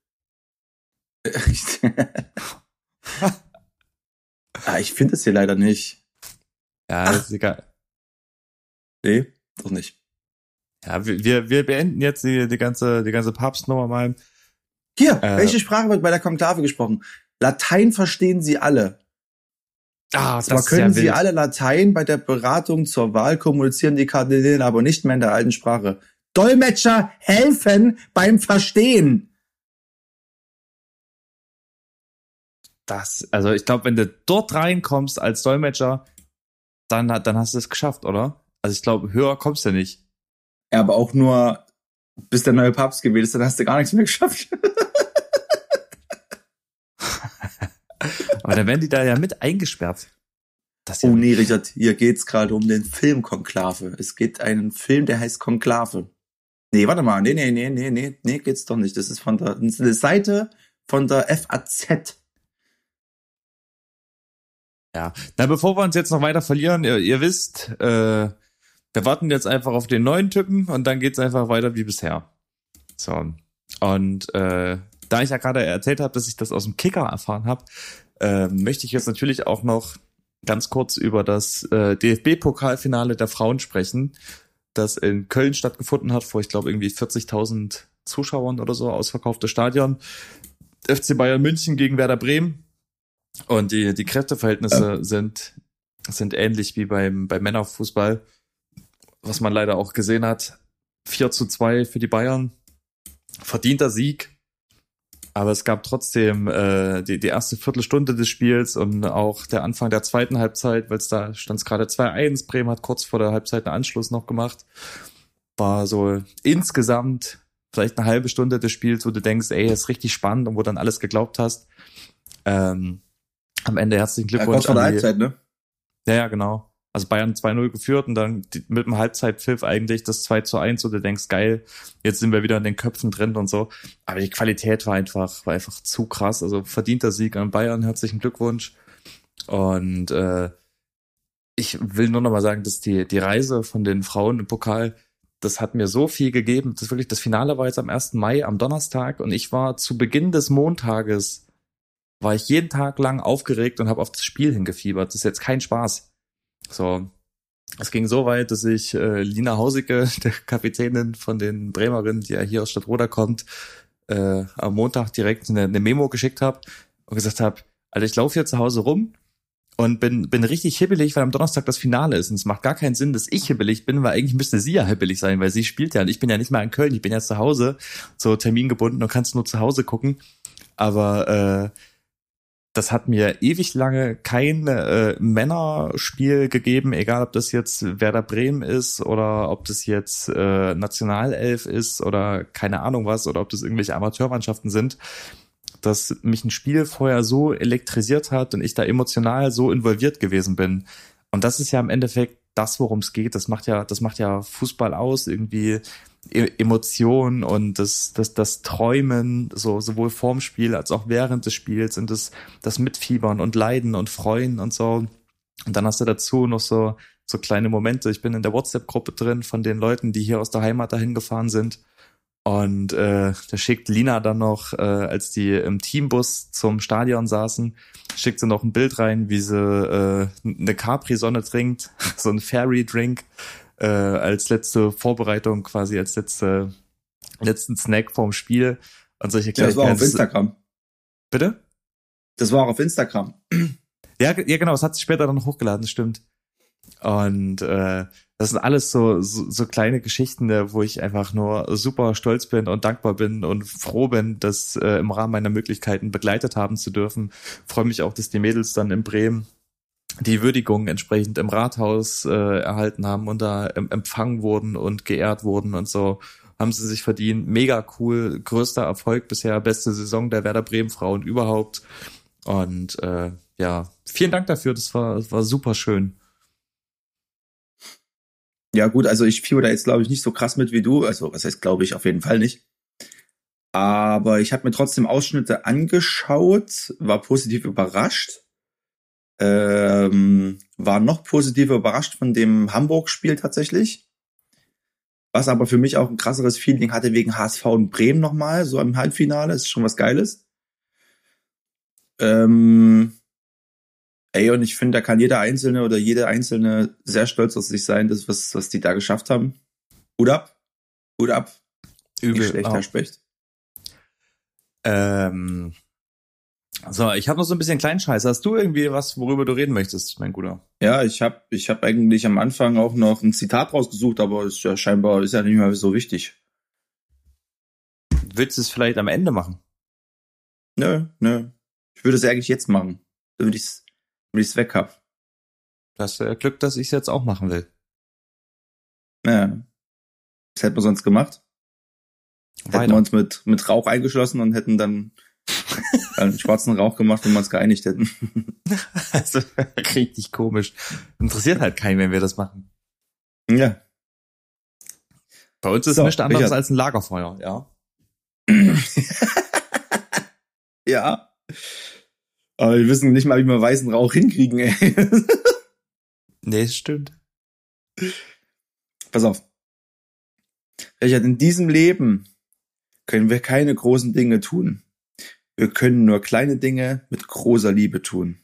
Ich finde es hier leider nicht. Ja, ist egal. Nee, doch nicht. Ja, wir beenden jetzt die ganze Papstnummer mal. Hier, welche Sprache wird bei der Konklave gesprochen? Latein verstehen Sie alle. Zwar können Sie alle Latein, bei der Beratung zur Wahl kommunizieren die Kardinäle aber nicht mehr in der alten Sprache. Dolmetscher helfen beim Verstehen. Also ich glaube, wenn du dort reinkommst als Dolmetscher, dann hast du es geschafft, oder? Also ich glaube, höher kommst du nicht. Ja, aber auch nur, bis der neue Papst gewählt ist, dann hast du gar nichts mehr geschafft. Aber dann werden die da ja mit eingesperrt. Oh nee, Richard, hier geht's gerade um den Film Konklave. Es geht einen Film, der heißt Konklave. Nee, warte mal. Nee, geht's doch nicht. Das ist eine Seite von der FAZ. Ja, na, bevor wir uns jetzt noch weiter verlieren, ihr wisst, wir warten jetzt einfach auf den neuen Typen und dann geht's einfach weiter wie bisher. So. Und da ich ja gerade erzählt habe, dass ich das aus dem Kicker erfahren habe, möchte ich jetzt natürlich auch noch ganz kurz über das DFB-Pokalfinale der Frauen sprechen, das in Köln stattgefunden hat, vor, ich glaube, irgendwie 40.000 Zuschauern oder so, ausverkauftes Stadion. FC Bayern München gegen Werder Bremen. Und die Kräfteverhältnisse sind ähnlich wie beim Männerfußball, was man leider auch gesehen hat. 4:2 für die Bayern. Verdienter Sieg. Aber es gab trotzdem die erste Viertelstunde des Spiels und auch der Anfang der zweiten Halbzeit, weil da stand es gerade 2:1. Bremen hat kurz vor der Halbzeit einen Anschluss noch gemacht. War so insgesamt vielleicht eine halbe Stunde des Spiels, wo du denkst, ey, ist richtig spannend und wo dann alles geglaubt hast. Am Ende herzlichen Glückwunsch. Kurz vor der Halbzeit, ne? Ja, genau. Also Bayern 2:0 geführt und dann mit dem Halbzeitpfiff eigentlich das 2:1, wo du denkst, geil, jetzt sind wir wieder in den Köpfen drin und so. Aber die Qualität war einfach zu krass. Also verdienter Sieg an Bayern, herzlichen Glückwunsch. Und ich will nur noch mal sagen, dass die Reise von den Frauen im Pokal, das hat mir so viel gegeben. Das wirklich, das Finale war jetzt am 1. Mai, am Donnerstag, und ich war zu Beginn des Montages, war ich jeden Tag lang aufgeregt und habe auf das Spiel hingefiebert. Das ist jetzt kein Spaß. So, es ging so weit, dass ich Lina Hausicke, der Kapitänin von den Bremerinnen, die ja hier aus Stadtroda kommt, am Montag direkt eine Memo geschickt habe und gesagt habe, Alter, ich laufe hier zu Hause rum und bin richtig hibbelig, weil am Donnerstag das Finale ist. Und es macht gar keinen Sinn, dass ich hibbelig bin, weil eigentlich müsste sie ja hibbelig sein, weil sie spielt ja. Und ich bin ja nicht mehr in Köln, ich bin ja zu Hause, so termingebunden und kannst nur zu Hause gucken. Aber das hat mir ewig lange kein Männerspiel gegeben, egal ob das jetzt Werder Bremen ist oder ob das jetzt Nationalelf ist oder keine Ahnung was oder ob das irgendwelche Amateurmannschaften sind, dass mich ein Spiel vorher so elektrisiert hat und ich da emotional so involviert gewesen bin. Und das ist ja im Endeffekt das, worum es geht. Das macht ja Fußball aus, irgendwie Emotionen und das Träumen, so sowohl vorm Spiel als auch während des Spiels und das Mitfiebern und Leiden und Freuen und so. Und dann hast du dazu noch so kleine Momente. Ich bin in der WhatsApp-Gruppe drin von den Leuten, die hier aus der Heimat dahin gefahren sind. Und da schickt Lina dann noch, als die im Teambus zum Stadion saßen, schickt sie noch ein Bild rein, wie sie eine Capri-Sonne trinkt, so ein Fairy-Drink, als letzte Vorbereitung, quasi als letzten Snack vorm Spiel. Und solche Kleinigkeiten. Das war auf Instagram. Bitte? Das war auf Instagram. Ja, genau, es hat sich später dann hochgeladen, das stimmt. Und das sind alles so kleine Geschichten, wo ich einfach nur super stolz bin und dankbar bin und froh bin, das im Rahmen meiner Möglichkeiten begleitet haben zu dürfen. Freue mich auch, dass die Mädels dann in Bremen die Würdigung entsprechend im Rathaus erhalten haben und da empfangen wurden und geehrt wurden und so. Haben sie sich verdient. Mega cool, größter Erfolg bisher, beste Saison der Werder Bremen Frauen überhaupt. Und ja, vielen Dank dafür, das war super schön. Ja gut, also ich fieber da jetzt glaube ich nicht so krass mit wie du, also was heißt glaube ich, auf jeden Fall nicht. Aber ich habe mir trotzdem Ausschnitte angeschaut, war positiv überrascht. War noch positiver überrascht von dem Hamburg-Spiel tatsächlich. Was aber für mich auch ein krasseres Feeling hatte wegen HSV und Bremen nochmal, so im Halbfinale, ist schon was Geiles. Und ich finde, da kann jeder Einzelne oder jede Einzelne sehr stolz auf sich sein, das, was die da geschafft haben. Hut ab. Übel. Nicht schlechter Specht. So, ich habe noch so ein bisschen Kleinscheiß. Hast du irgendwie was, worüber du reden möchtest, mein Guter? Ja, ich hab eigentlich am Anfang auch noch ein Zitat rausgesucht, aber ist ja scheinbar nicht mehr so wichtig. Willst du es vielleicht am Ende machen? Nö. Ich würde es eigentlich jetzt machen, damit ich's weg hab. Das ist Glück, dass ich es jetzt auch machen will. Ja. Was hätten wir sonst gemacht? Weiter. Hätten wir uns mit Rauch eingeschlossen und hätten dann einen schwarzen Rauch gemacht, wenn wir uns geeinigt hätten. Also, richtig komisch. Interessiert halt keinen, wenn wir das machen. Ja. Bei uns ist nichts anderes als ein Lagerfeuer, ja. Ja. Aber wir wissen nicht mal, wie wir weißen Rauch hinkriegen, ey. Nee, das stimmt. Pass auf. Richard, in diesem Leben können wir keine großen Dinge tun. Wir können nur kleine Dinge mit großer Liebe tun.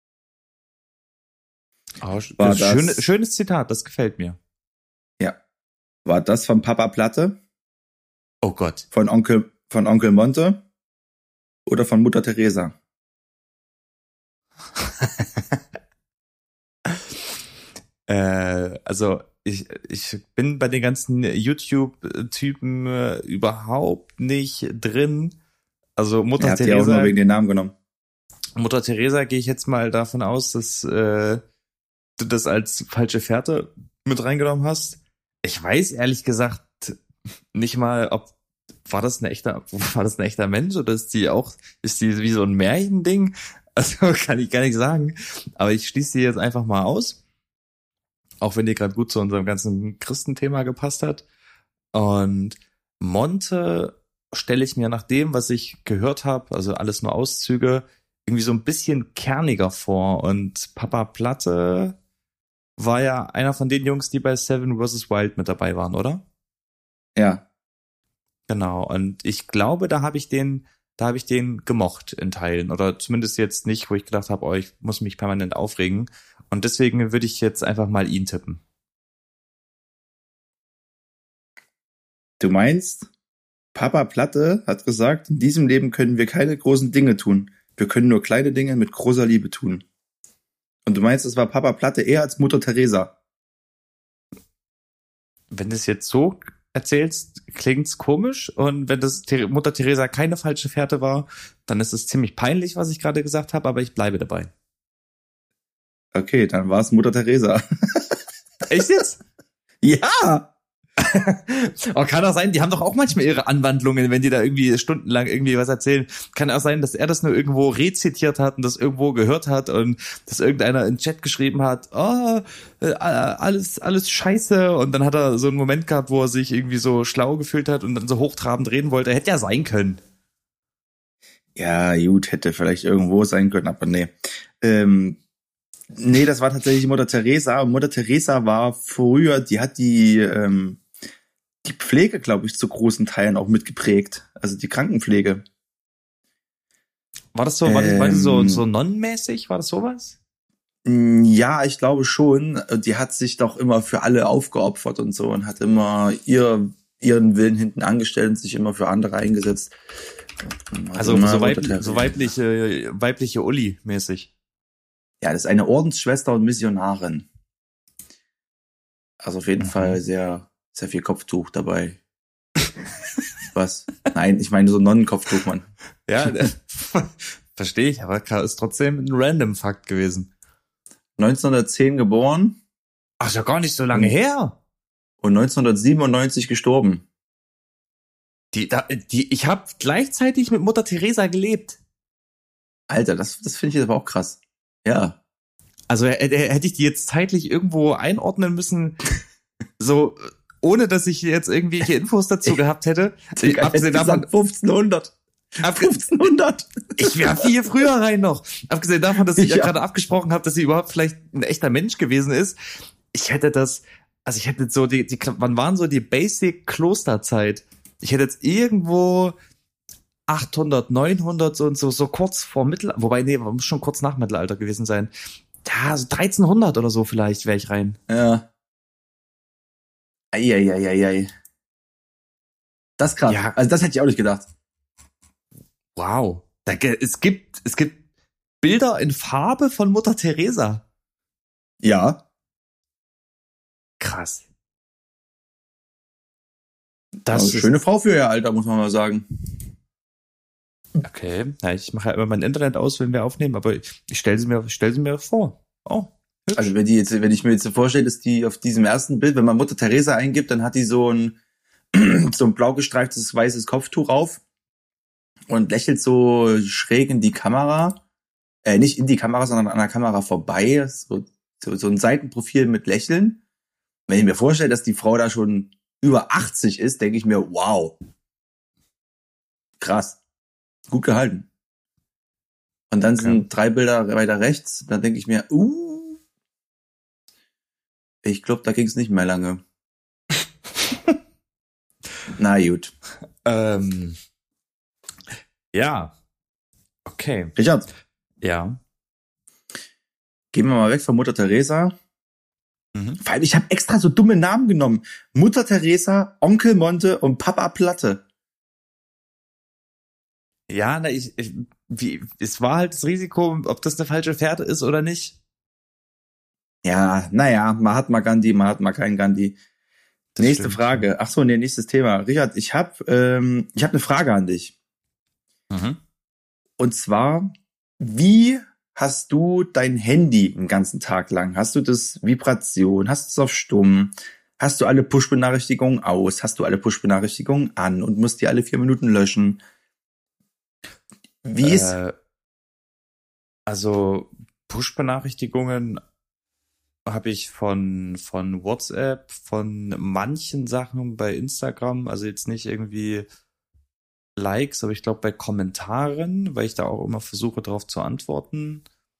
Oh, schönes Zitat, das gefällt mir. Ja. War das von Papa Platte? Oh Gott. Von Onkel Monte? Oder von Mutter Teresa? Also ich bin bei den ganzen YouTube-Typen überhaupt nicht drin. Also Mutter Teresa. Die auch nur wegen den Namen genommen. Mutter Teresa gehe ich jetzt mal davon aus, dass du das als falsche Fährte mit reingenommen hast. Ich weiß ehrlich gesagt nicht mal, war das ein echter Mensch oder ist die wie so ein Märchending? Also kann ich gar nicht sagen. Aber ich schließe sie jetzt einfach mal aus. Auch wenn die gerade gut zu unserem ganzen Christenthema gepasst hat. Und Monte stelle ich mir nach dem, was ich gehört habe, also alles nur Auszüge, irgendwie so ein bisschen kerniger vor. Und Papa Platte war ja einer von den Jungs, die bei Seven vs. Wild mit dabei waren, oder? Ja. Genau. Und ich glaube, da habe ich den gemocht in Teilen. Oder zumindest jetzt nicht, wo ich gedacht habe, oh, ich muss mich permanent aufregen. Und deswegen würde ich jetzt einfach mal ihn tippen. Du meinst, Papa Platte hat gesagt, in diesem Leben können wir keine großen Dinge tun. Wir können nur kleine Dinge mit großer Liebe tun. Und du meinst, es war Papa Platte eher als Mutter Teresa? Wenn du es jetzt so erzählst, klingt's komisch. Und wenn das Mutter Teresa keine falsche Fährte war, dann ist es ziemlich peinlich, was ich gerade gesagt habe, aber ich bleibe dabei. Okay, dann war es Mutter Teresa. Echt jetzt? Ja! Oh, kann auch sein, die haben doch auch manchmal ihre Anwandlungen, wenn die da irgendwie stundenlang irgendwie was erzählen. Kann auch sein, dass er das nur irgendwo rezitiert hat und das irgendwo gehört hat und dass irgendeiner in den Chat geschrieben hat, alles scheiße. Und dann hat er so einen Moment gehabt, wo er sich irgendwie so schlau gefühlt hat und dann so hochtrabend reden wollte. Hätte ja sein können. Ja, gut, hätte vielleicht irgendwo sein können, aber nee. Nee, das war tatsächlich Mutter Teresa. Und Mutter Teresa war früher, die hat die Pflege, glaube ich, zu großen Teilen auch mitgeprägt. Also die Krankenpflege. War das so, war die so nonnenmäßig? War das sowas? Ja, ich glaube schon. Die hat sich doch immer für alle aufgeopfert und so und hat immer ihren Willen hinten angestellt und sich immer für andere eingesetzt. Also so weibliche Uli-mäßig. Ja, das ist eine Ordensschwester und Missionarin. Also auf jeden Fall sehr, sehr viel Kopftuch dabei. Was? Nein, ich meine so Nonnenkopftuch, Mann. Ja, verstehe ich, aber ist trotzdem ein random Fakt gewesen. 1910 geboren. Ach, ist ja gar nicht so lange her. Und 1997 gestorben. Ich habe gleichzeitig mit Mutter Teresa gelebt. Alter, das finde ich jetzt aber auch krass. Ja. Also hätte ich die jetzt zeitlich irgendwo einordnen müssen, so ohne dass ich jetzt irgendwelche Infos dazu gehabt hätte. Abgesehen davon 1500. 1500. Ich wäre viel früher rein noch. Abgesehen davon, dass ich ja gerade abgesprochen habe, dass sie überhaupt vielleicht ein echter Mensch gewesen ist. Ich hätte so wann waren so die Basic Klosterzeit? Ich hätte jetzt irgendwo 800, 900 so kurz vor Mittelalter, wobei, nee, muss schon kurz nach Mittelalter gewesen sein. Ja, so 1300 oder so vielleicht wäre ich rein. Ja. Eieieiei. Das ist krass. Ja. Also das hätte ich auch nicht gedacht. Wow. Es gibt Bilder in Farbe von Mutter Teresa. Ja. Krass. Das ist eine schöne Frau für ihr Alter, muss man mal sagen. Okay, ja, ich mache ja immer mein Internet aus, wenn wir aufnehmen, aber ich stelle sie mir vor. Oh, hübsch. Also wenn ich mir jetzt vorstelle, dass die auf diesem ersten Bild, wenn man Mutter Teresa eingibt, dann hat die so ein blau gestreiftes weißes Kopftuch auf und lächelt so schräg in die Kamera. Nicht in die Kamera, sondern an der Kamera vorbei. So ein Seitenprofil mit Lächeln. Wenn ich mir vorstelle, dass die Frau da schon über 80 ist, denke ich mir, wow. Krass. Gut gehalten. Und dann sind 3 Bilder weiter rechts, dann denke ich mir, ich glaube, da ging es nicht mehr lange. Na gut. Ja. Okay. Richard. Ja. Gehen wir mal weg von Mutter Teresa. Vor allem, ich habe extra so dumme Namen genommen. Mutter Teresa, Onkel Monte und Papa Platte. Ja, es war halt das Risiko, ob das eine falsche Fährte ist oder nicht. Ja, naja, man hat mal Gandhi, man hat mal keinen Gandhi. Nächste Frage. Ach so, nee, nächstes Thema. Richard, ich hab eine Frage an dich. Und zwar, wie hast du dein Handy den ganzen Tag lang? Hast du das Vibration? Hast du es auf Stumm? Hast du alle Push-Benachrichtigungen aus? Hast du alle Push-Benachrichtigungen an und musst die alle 4 Minuten löschen? Wie ist? Also Push-Benachrichtigungen habe ich von WhatsApp, von manchen Sachen bei Instagram, also jetzt nicht irgendwie Likes, aber ich glaube bei Kommentaren, weil ich da auch immer versuche drauf zu antworten.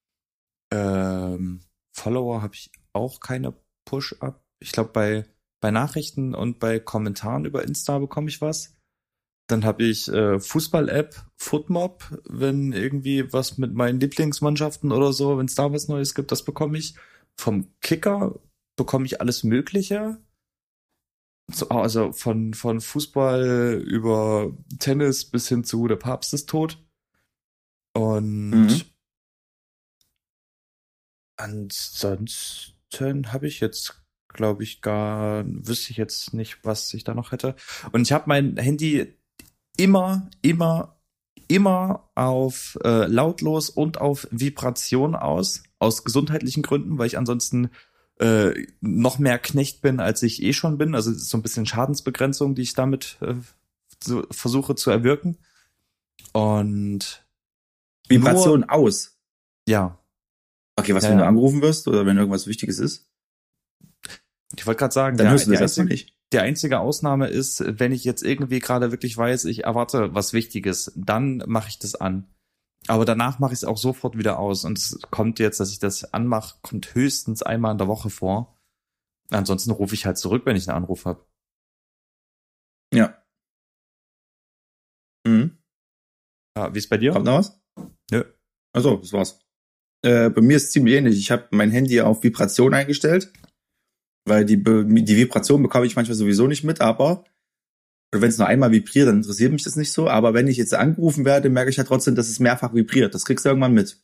Follower habe ich auch keine Push-Up. Ich glaube bei Nachrichten und bei Kommentaren über Insta bekomme ich was. Dann habe ich Fußball-App, Footmob, wenn irgendwie was mit meinen Lieblingsmannschaften oder so, wenn es da was Neues gibt, das bekomme ich. Vom Kicker bekomme ich alles Mögliche. So, also von Fußball über Tennis bis hin zu der Papst ist tot. Und ansonsten habe ich jetzt glaube ich, wüsste ich jetzt nicht, was ich da noch hätte. Und ich habe mein Handy immer auf lautlos und auf Vibration aus gesundheitlichen Gründen, weil ich ansonsten noch mehr Knecht bin, als ich schon bin. Also es ist so ein bisschen Schadensbegrenzung, die ich damit so versuche zu erwirken. Und Vibration aus. Ja. Okay, was, wenn du angerufen wirst oder wenn irgendwas Wichtiges ist? Ich wollte gerade sagen, dann hörst du das erstmal nicht. Die einzige Ausnahme ist, wenn ich jetzt irgendwie gerade wirklich weiß, ich erwarte was Wichtiges, dann mache ich das an. Aber danach mache ich es auch sofort wieder aus. Und es kommt jetzt, dass ich das anmache, kommt höchstens einmal in der Woche vor. Ansonsten rufe ich halt zurück, wenn ich einen Anruf habe. Ja. Mhm. Ja, wie ist bei dir? Kommt noch was? Nö. Achso, das war's. Bei mir ist es ziemlich ähnlich. Ich habe mein Handy auf Vibration eingestellt, weil die Vibration bekomme ich manchmal sowieso nicht mit, aber wenn es nur einmal vibriert, dann interessiert mich das nicht so. Aber wenn ich jetzt angerufen werde, merke ich ja trotzdem, dass es mehrfach vibriert. Das kriegst du irgendwann mit.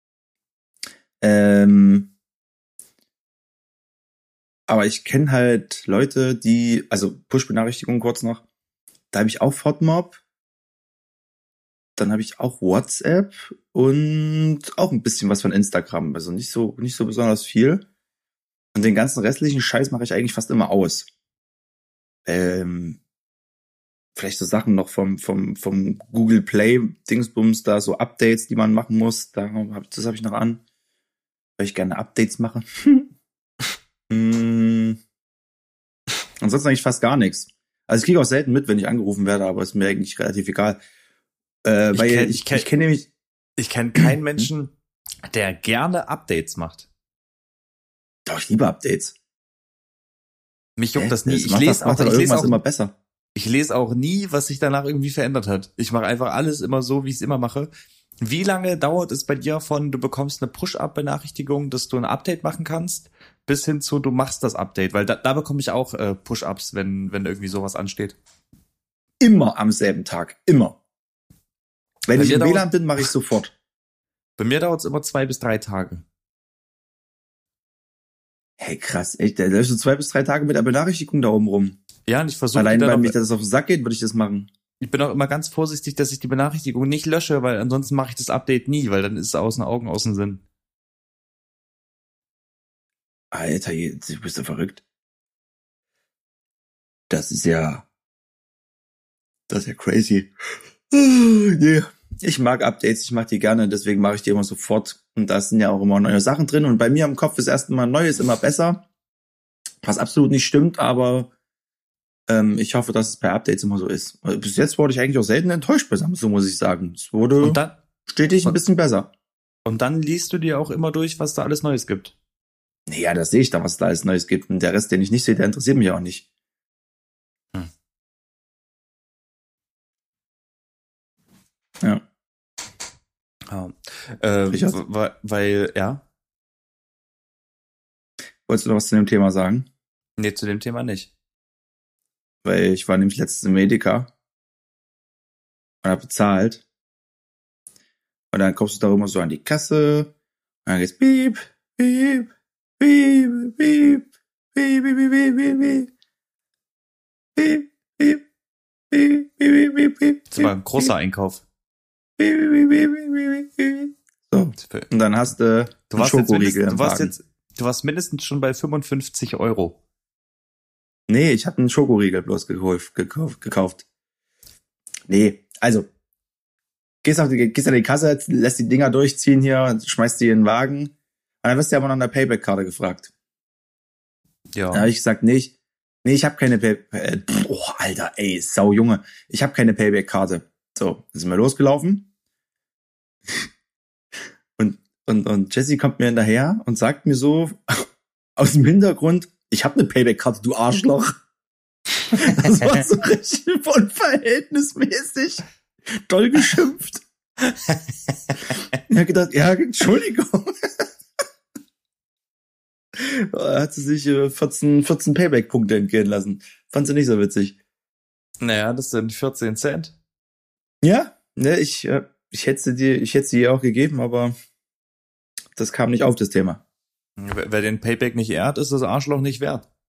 Aber ich kenne halt Leute, also Push-Benachrichtigungen kurz noch, da habe ich auch FODMAP, dann habe ich auch WhatsApp und auch ein bisschen was von Instagram. Also nicht so besonders viel. Und den ganzen restlichen Scheiß mache ich eigentlich fast immer aus. Vielleicht so Sachen noch vom Google Play Dingsbums, da so Updates, die man machen muss. Das habe ich noch an, weil ich gerne Updates mache. Ansonsten eigentlich fast gar nichts. Also ich kriege auch selten mit, wenn ich angerufen werde, aber ist mir eigentlich relativ egal. Ich kenne keinen Menschen, der gerne Updates macht. Doch, ich liebe Updates. Mich juckt das nie. Ich lese auch immer besser. Ich lese auch nie, was sich danach irgendwie verändert hat. Ich mache einfach alles immer so, wie ich es immer mache. Wie lange dauert es bei dir von, du bekommst eine Push-Up-Benachrichtigung, dass du ein Update machen kannst, bis hin zu, du machst das Update? Weil da bekomme ich auch Push-Ups, wenn irgendwie sowas ansteht. Immer am selben Tag. Immer. Wenn ich im WLAN bin, mache ich sofort. Bei mir dauert es immer 2 bis 3 Tage. Hey, krass, echt, da läufst du 2 bis 3 Tage mit der Benachrichtigung da oben rum. Ja, und ich versuche... Allein, weil mich das auf den Sack geht, würde ich das machen. Ich bin auch immer ganz vorsichtig, dass ich die Benachrichtigung nicht lösche, weil ansonsten mache ich das Update nie, weil dann ist es aus den Augen, aus dem Sinn. Alter, du bist ja verrückt. Das ist ja crazy. Nee. Ich mag Updates, ich mache die gerne, deswegen mache ich die immer sofort. Und da sind ja auch immer neue Sachen drin. Und bei mir im Kopf ist erstmal Neues immer besser. Was absolut nicht stimmt, aber ich hoffe, dass es bei Updates immer so ist. Bis jetzt wurde ich eigentlich auch selten enttäuscht bei Samsung, muss ich sagen. Es wurde stetig ein bisschen besser. Und dann liest du dir auch immer durch, was da alles Neues gibt. Naja, das sehe ich da, was da alles Neues gibt. Und der Rest, den ich nicht sehe, der interessiert mich auch nicht. Ja. Weil, ja. Wolltest du noch was zu dem Thema sagen? Nee, zu dem Thema nicht. Weil ich war nämlich letztens im Edeka und habe bezahlt. Und dann kommst du darüber so an die Kasse. Und dann geht's piep, piep, piep, piep, piep, piep, piep, piep, piep, piep, piep, piep, piep, piep. Das war ein großer Einkauf. So, und dann hast du einen Schokoriegel im Wagen. Du warst mindestens schon bei 55 €. Nee, ich habe einen Schokoriegel bloß gekauft. Nee, also gehst an die Kasse, lässt die Dinger durchziehen hier, schmeißt die in den Wagen und dann wirst du aber nach einer Payback-Karte gefragt. Ja. Da habe ich gesagt, nee, ich habe keine oh, Alter, ey, sau Junge. Ich habe keine Payback-Karte. So, dann sind wir losgelaufen. Und Jessie kommt mir hinterher und sagt mir so aus dem Hintergrund, ich habe eine Payback-Karte, du Arschloch. Das war so richtig unverhältnismäßig doll geschimpft. Ich habe gedacht, ja, Entschuldigung. Da hat sie sich 14 Payback-Punkte entgehen lassen. Fand sie nicht so witzig. Naja, das sind 14 Cent. Ja, ne, ich hätte sie ihr auch gegeben, aber das kam nicht auf das Thema. Wer den Payback nicht ehrt, ist das Arschloch nicht wert.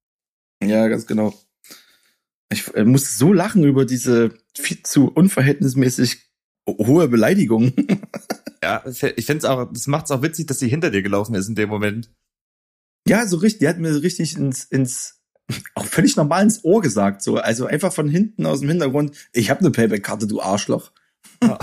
Ja, ganz genau. Ich musste so lachen über diese viel zu unverhältnismäßig hohe Beleidigung. Ja, ich finde es auch, das macht es auch witzig, dass sie hinter dir gelaufen ist in dem Moment. Ja, so richtig, die hat mir so richtig ins auch völlig normal ins Ohr gesagt, so, also einfach von hinten aus dem Hintergrund, ich habe eine Payback-Karte, du Arschloch. Ja.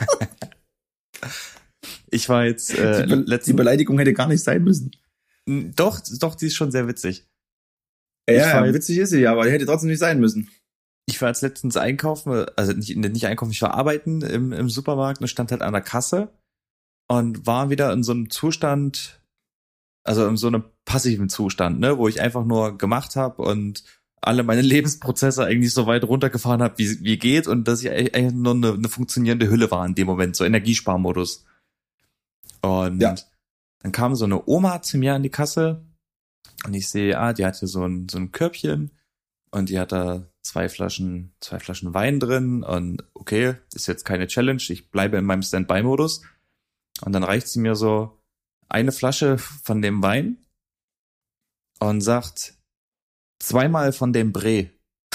Ich war jetzt die Beleidigung hätte gar nicht sein müssen. Doch, die ist schon sehr witzig. Ja, witzig ist sie, aber die hätte trotzdem nicht sein müssen. Ich war jetzt letztens einkaufen, also nicht einkaufen, ich war arbeiten im Supermarkt und stand halt an der Kasse und war wieder in so einem Zustand, also in so einem passiven Zustand, ne, wo ich einfach nur gemacht habe und alle meine Lebensprozesse eigentlich so weit runtergefahren habe, wie geht, und dass ich eigentlich nur eine funktionierende Hülle war in dem Moment, so Energiesparmodus. Und dann kam so eine Oma zu mir an die Kasse und ich sehe, die hatte so ein Körbchen und die hat da zwei Flaschen Wein drin und okay, ist jetzt keine Challenge, ich bleibe in meinem Standby-Modus. Und dann reicht sie mir so eine Flasche von dem Wein und sagt, 2-mal von dem Bre.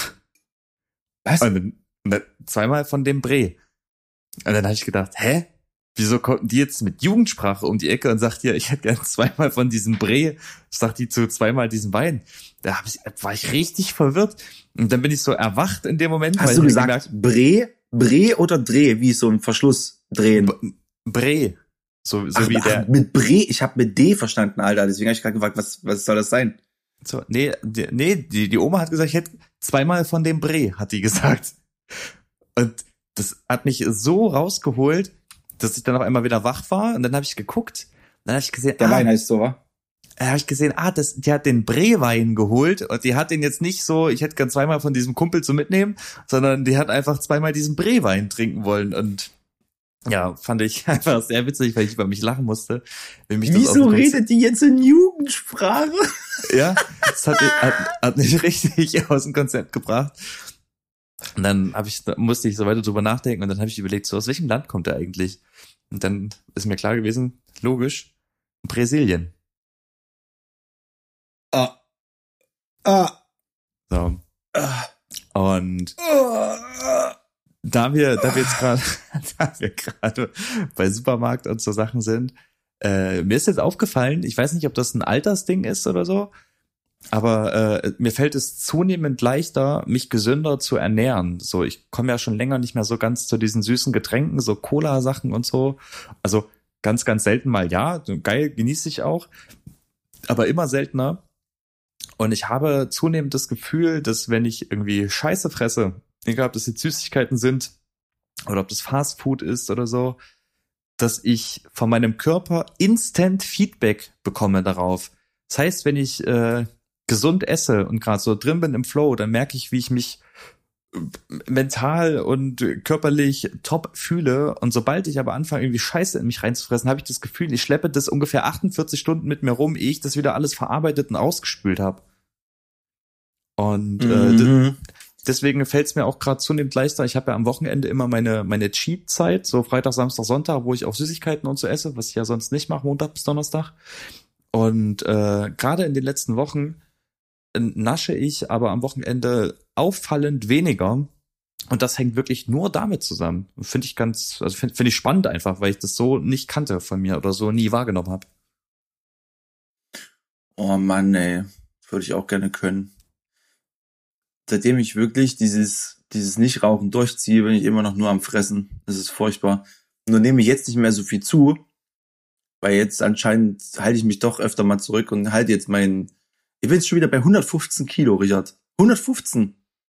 Was? Und dann 2-mal von dem Bre. Und dann habe ich gedacht, hä? Wieso kommt die jetzt mit Jugendsprache um die Ecke und sagt ja, ich hätte gern 2-mal von diesem Bre, sagt die zu 2-mal diesen Wein. Da war ich richtig verwirrt. Und dann bin ich so erwacht in dem Moment. Hast du gesagt, Bre oder Dreh, wie so ein Verschluss drehen? Bre. So wie der. Mit Bre, ich habe mit D verstanden, Alter. Deswegen habe ich gerade gefragt, was soll das sein? So, die Oma hat gesagt, ich hätte 2-mal von dem Bre, hat die gesagt. Und das hat mich so rausgeholt, dass ich dann auf einmal wieder wach war. Und dann habe ich geguckt. Dann habe ich gesehen, der Wein heißt so, wa? Da habe ich gesehen, die hat den Bre-Wein geholt und die hat den jetzt nicht so, ich hätte gern 2-mal von diesem Kumpel zu mitnehmen, sondern die hat einfach 2-mal diesen Bre-Wein trinken wollen. Und ja, fand ich einfach sehr witzig, weil ich über mich lachen musste. Wieso redet die jetzt in Jugendsprache? Ja, das hat mich richtig aus dem Konzept gebracht. Und dann musste ich so weiter drüber nachdenken und dann habe ich überlegt, so aus welchem Land kommt er eigentlich? Und dann ist mir klar gewesen, logisch, Brasilien. So. Und da wir gerade bei Supermarkt und so Sachen sind, mir ist jetzt aufgefallen, ich weiß nicht, ob das ein Altersding ist oder so, aber mir fällt es zunehmend leichter, mich gesünder zu ernähren. So, ich komme ja schon länger nicht mehr so ganz zu diesen süßen Getränken, so Cola-Sachen und so. Also ganz, ganz selten mal, ja, geil, genieße ich auch, aber immer seltener. Und ich habe zunehmend das Gefühl, dass wenn ich irgendwie Scheiße fresse, egal ob das jetzt Süßigkeiten sind oder ob das Fastfood ist oder so, dass ich von meinem Körper instant Feedback bekomme darauf. Das heißt, wenn ich gesund esse und gerade so drin bin im Flow, dann merke ich, wie ich mich mental und körperlich top fühle. Und sobald ich aber anfange, irgendwie Scheiße in mich reinzufressen, habe ich das Gefühl, ich schleppe das ungefähr 48 Stunden mit mir rum, ehe ich das wieder alles verarbeitet und ausgespült habe. Und deswegen fällt es mir auch gerade zunehmend leichter. Ich habe ja am Wochenende immer meine Cheat-Zeit, so Freitag, Samstag, Sonntag, wo ich auch Süßigkeiten und so esse, was ich ja sonst nicht mache, Montag bis Donnerstag. Und gerade in den letzten Wochen nasche ich aber am Wochenende auffallend weniger. Und das hängt wirklich nur damit zusammen. Finde ich finde ich spannend einfach, weil ich das so nicht kannte von mir oder so nie wahrgenommen habe. Oh Mann, ey. Würde ich auch gerne können. Seitdem ich wirklich dieses Nichtrauchen durchziehe, bin ich immer noch nur am Fressen. Das ist furchtbar. Nur nehme ich jetzt nicht mehr so viel zu, weil jetzt anscheinend halte ich mich doch öfter mal zurück und halte jetzt ich bin jetzt schon wieder bei 115 Kilo, Richard. 115!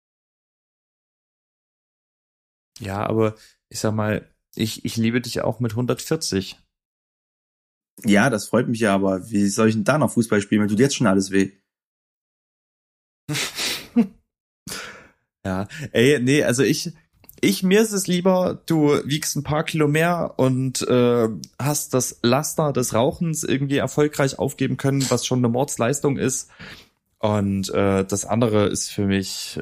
Ja, aber ich sag mal, ich liebe dich auch mit 140. Ja, das freut mich ja, aber wie soll ich denn da noch Fußball spielen, wenn tut jetzt schon alles weh? Ja, nee, also mir ist es lieber, du wiegst ein paar Kilo mehr und hast das Laster des Rauchens irgendwie erfolgreich aufgeben können, was schon eine Mordsleistung ist. Und das andere ist für mich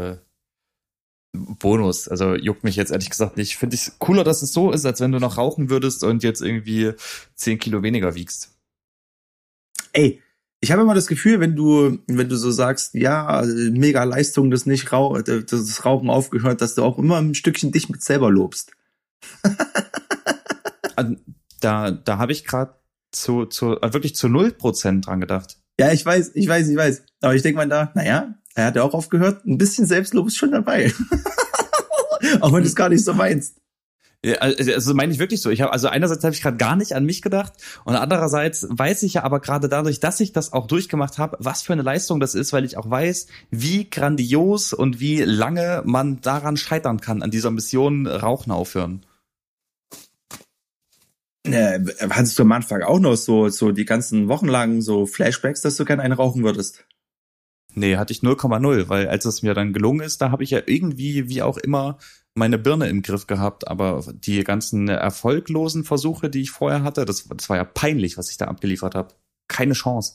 Bonus. Also juckt mich jetzt ehrlich gesagt nicht. Finde ich cooler, dass es so ist, als wenn du noch rauchen würdest und jetzt irgendwie 10 Kilo weniger wiegst. Ey, Ich habe immer das Gefühl, wenn du so sagst, ja, mega Leistung, das Rauchen aufgehört, dass du auch immer ein Stückchen dich mit selber lobst. Da habe ich gerade wirklich zu 0% dran gedacht. Ja, ich weiß. Aber ich denke mal naja, er hat ja auch aufgehört. Ein bisschen Selbstlob ist schon dabei. Auch wenn du es gar nicht so meinst. Ja, also meine ich wirklich so. Einerseits habe ich gerade gar nicht an mich gedacht und andererseits weiß ich ja aber gerade dadurch, dass ich das auch durchgemacht habe, was für eine Leistung das ist, weil ich auch weiß, wie grandios und wie lange man daran scheitern kann, an dieser Mission Rauchen aufhören. Hattest du am Anfang auch noch so die ganzen Wochen lang so Flashbacks, dass du gerne einen rauchen würdest? Nee, hatte ich 0,0, weil als es mir dann gelungen ist, da habe ich ja irgendwie, wie auch immer, meine Birne im Griff gehabt, aber die ganzen erfolglosen Versuche, die ich vorher hatte, das war ja peinlich, was ich da abgeliefert habe. Keine Chance.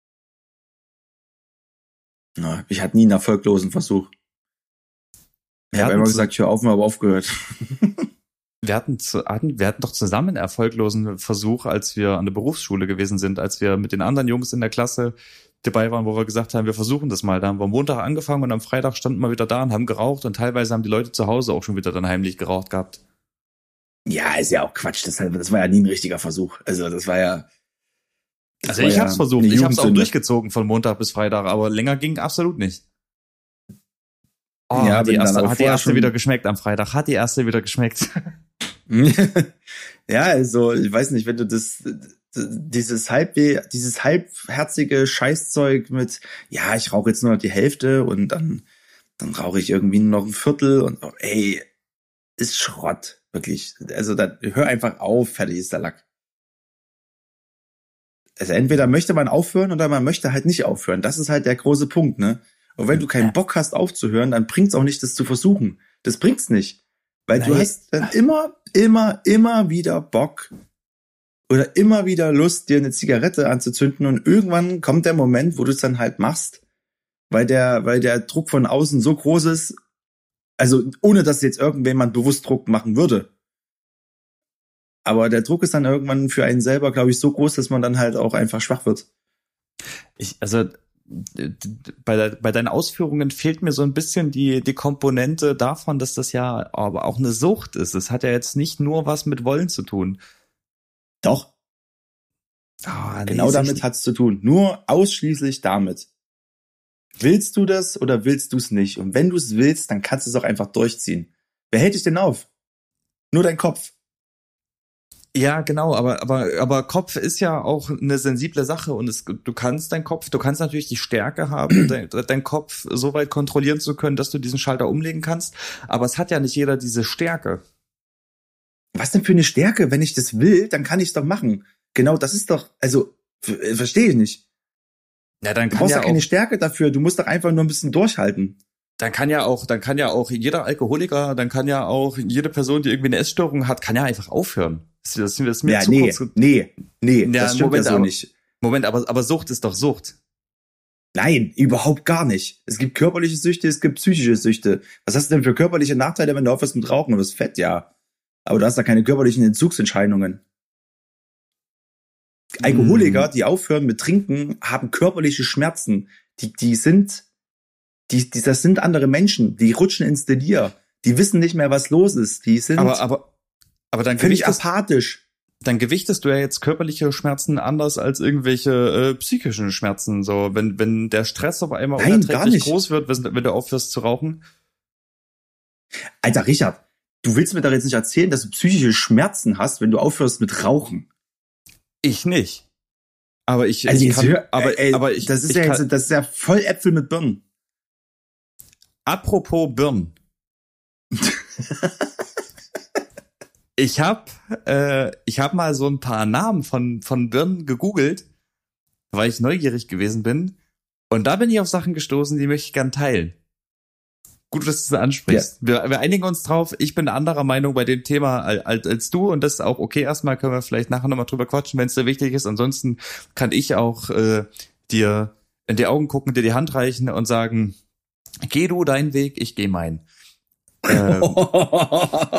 Na, ich hatte nie einen erfolglosen Versuch. Ich habe immer gesagt, hör auf, aber aufgehört. Wir hatten doch zusammen einen erfolglosen Versuch, als wir an der Berufsschule gewesen sind, als wir mit den anderen Jungs in der Klasse dabei waren, wo wir gesagt haben, wir versuchen das mal. Da haben wir am Montag angefangen und am Freitag standen wir wieder da und haben geraucht und teilweise haben die Leute zu Hause auch schon wieder dann heimlich geraucht gehabt. Ja, ist ja auch Quatsch. Das war ja nie ein richtiger Versuch. Also das war ja... Also ich hab's versucht. Ich hab's auch durchgezogen von Montag bis Freitag, aber länger ging absolut nicht. Oh, ja, hat die erste wieder geschmeckt am Freitag. Hat die erste wieder geschmeckt. Ja, also ich weiß nicht, wenn du dieses halbherzige Scheißzeug mit, ja, ich rauche jetzt nur noch die Hälfte und dann rauche ich irgendwie nur noch ein Viertel und ey, ist Schrott, wirklich. Also dann hör einfach auf, fertig ist der Lack. Also entweder möchte man aufhören oder man möchte halt nicht aufhören. Das ist halt der große Punkt, ne? Und wenn du keinen Bock hast aufzuhören, dann bringt's auch nicht, das zu versuchen. Das bringt's nicht. Weil du hast dann immer wieder Bock oder immer wieder Lust, dir eine Zigarette anzuzünden und irgendwann kommt der Moment, wo du es dann halt machst, weil der Druck von außen so groß ist, also ohne dass jetzt irgendjemand bewusst Druck machen würde. Aber der Druck ist dann irgendwann für einen selber, glaube ich, so groß, dass man dann halt auch einfach schwach wird. Bei deinen Ausführungen fehlt mir so ein bisschen die Komponente davon, dass das ja aber auch eine Sucht ist. Es hat ja jetzt nicht nur was mit Wollen zu tun. Doch. Genau damit hat's zu tun. Nur ausschließlich damit. Willst du das oder willst du es nicht? Und wenn du es willst, dann kannst du es auch einfach durchziehen. Wer hält dich denn auf? Nur dein Kopf. Ja, genau, aber Kopf ist ja auch eine sensible Sache und du kannst natürlich die Stärke haben, dein Kopf so weit kontrollieren zu können, dass du diesen Schalter umlegen kannst, aber es hat ja nicht jeder diese Stärke. Was denn für eine Stärke? Wenn ich das will, dann kann ich es doch machen. Genau, das ist doch, also, verstehe ich nicht. Ja, dann du brauchst ja keine Stärke dafür, du musst doch einfach nur ein bisschen durchhalten. Dann kann ja auch jeder Alkoholiker, dann kann ja auch jede Person, die irgendwie eine Essstörung hat, kann ja einfach aufhören. Das ist mir zu kurz. Nee, das stimmt ja so nicht. Moment, aber Sucht ist doch Sucht. Nein, überhaupt gar nicht. Es gibt körperliche Süchte, es gibt psychische Süchte. Was hast du denn für körperliche Nachteile, wenn du aufhörst mit Rauchen? Du bist fett, ja. Aber du hast da keine körperlichen Entzugsentscheidungen. Alkoholiker, die aufhören mit Trinken, haben körperliche Schmerzen. Das sind andere Menschen. Die rutschen ins Delir. Die wissen nicht mehr, was los ist. Die sind aber dann völlig apathisch. Dann gewichtest du ja jetzt körperliche Schmerzen anders als irgendwelche psychischen Schmerzen. So, wenn der Stress auf einmal unerträglich groß wird, wenn du aufhörst zu rauchen. Alter, Richard, du willst mir doch jetzt nicht erzählen, dass du psychische Schmerzen hast, wenn du aufhörst mit Rauchen. Ich nicht. Aber das ist ja voll Äpfel mit Birnen. Apropos Birnen. Ich hab mal so ein paar Namen von Birnen gegoogelt, weil ich neugierig gewesen bin. Und da bin ich auf Sachen gestoßen, die möchte ich gern teilen. Gut, dass du es ansprichst. Ja. Wir einigen uns drauf. Ich bin anderer Meinung bei dem Thema als du und das ist auch okay. Erstmal können wir vielleicht nachher nochmal drüber quatschen, wenn es dir wichtig ist. Ansonsten kann ich auch dir in die Augen gucken, dir die Hand reichen und sagen, geh du deinen Weg, ich geh meinen.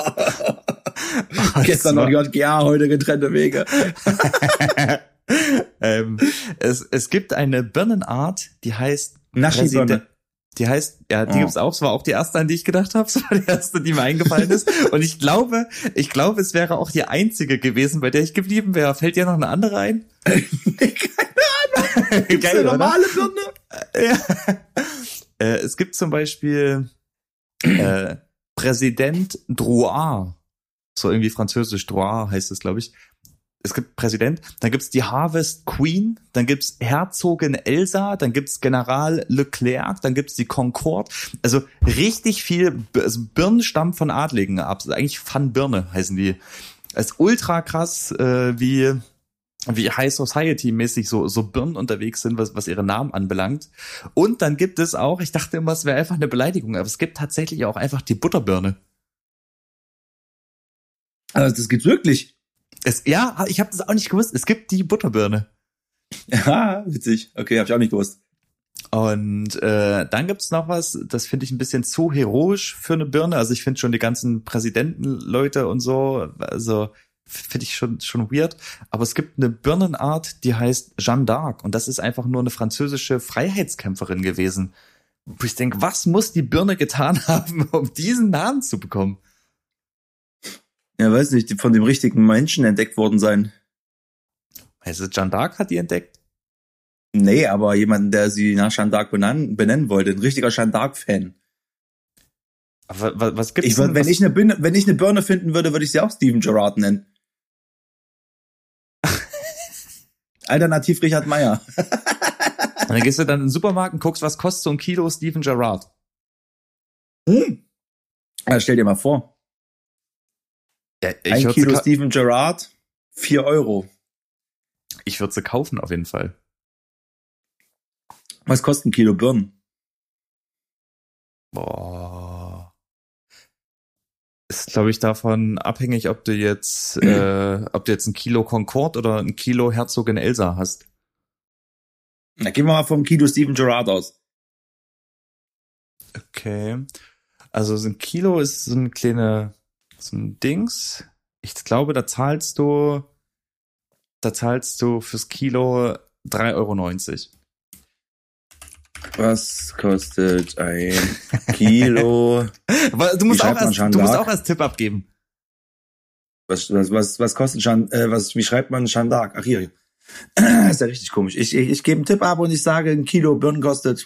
Gestern noch JGA, heute getrennte Wege. Es gibt eine Birnenart, die heißt Naschi-Birne. Die heißt, ja, die gibt's auch. Es war auch die erste, an die ich gedacht habe. Es war die erste, die mir eingefallen ist. Und ich glaube, es wäre auch die einzige gewesen, bei der ich geblieben wäre. Fällt dir noch eine andere ein? Keine Ahnung. Gibt's eine normale Birne? Ja. Es gibt zum Beispiel Präsident Drouard. So irgendwie französisch Drouard heißt es, glaube ich. Es gibt Präsident, dann gibt's die Harvest Queen, dann gibt's Herzogin Elsa, dann gibt's General Leclerc, dann gibt's die Concorde. Also richtig viel, also Birnenstamm von Adligen ab. Also eigentlich Van Birne heißen die. Es ist ultra krass, wie High Society mäßig so Birnen unterwegs sind, was ihre Namen anbelangt. Und dann gibt es auch, ich dachte immer, es wäre einfach eine Beleidigung, aber es gibt tatsächlich auch einfach die Butterbirne. Also das gibt's wirklich. Ja, ich habe das auch nicht gewusst. Es gibt die Butterbirne. Ja, witzig. Okay, habe ich auch nicht gewusst. Und dann gibt's noch was, das finde ich ein bisschen zu heroisch für eine Birne. Also ich finde schon die ganzen Präsidentenleute und so, also finde ich schon weird. Aber es gibt eine Birnenart, die heißt Jeanne d'Arc. Und das ist einfach nur eine französische Freiheitskämpferin gewesen. Wo ich denke, was muss die Birne getan haben, um diesen Namen zu bekommen? Ja, weiß nicht, die von dem richtigen Menschen entdeckt worden sein. Also Jeanne d'Arc hat die entdeckt? Nee, aber jemanden, der sie nach Jeanne d'Arc benennen wollte. Ein richtiger Jeanne d'Arc-Fan. Aber was gibt's denn? Wenn ich eine Birne finden würde, würde ich sie auch Steven Gerrard nennen. Alternativ Richard Meier. Und dann gehst du dann in den Supermarkt und guckst, was kostet so ein Kilo Steven Gerrard? Ja, stell dir mal vor. Ja, 1 Kilo Steven Gerrard, 4 €. Ich würde sie kaufen, auf jeden Fall. Was kostet ein Kilo Birnen? Boah. Ist, glaube ich, davon abhängig, ob du jetzt ein Kilo Concorde oder ein Kilo Herzogin Elsa hast. Na, gehen wir mal vom Kilo Steven Gerrard aus. Okay. Also so ein Kilo ist so ein Dings. Ich glaube, da zahlst du fürs Kilo 3,90 €. Was kostet ein Kilo? Du musst auch als Tipp abgeben. Was kostet wie schreibt man Jeanne d'Arc? Ach, hier. Ist ja richtig komisch. Ich gebe einen Tipp ab und ich sage, ein Kilo Birnen kostet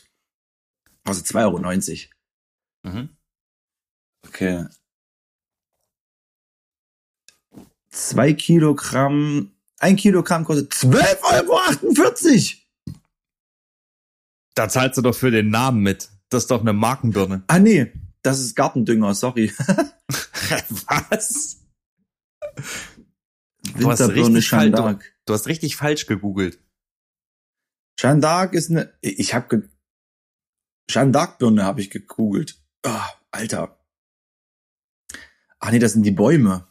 2,90 €. Mhm. Okay. 1 Kilogramm kostet 12,48 €. Da zahlst du doch für den Namen mit. Das ist doch eine Markenbirne. Ah, nee. Das ist Gartendünger, sorry. Was? Winterbirne Jeanne d'Arc. Du hast richtig falsch gegoogelt. Jeanne d'Arc ist eine, Jeanne d'Arc Birne habe ich gegoogelt. Oh, Alter. Ach nee, das sind die Bäume.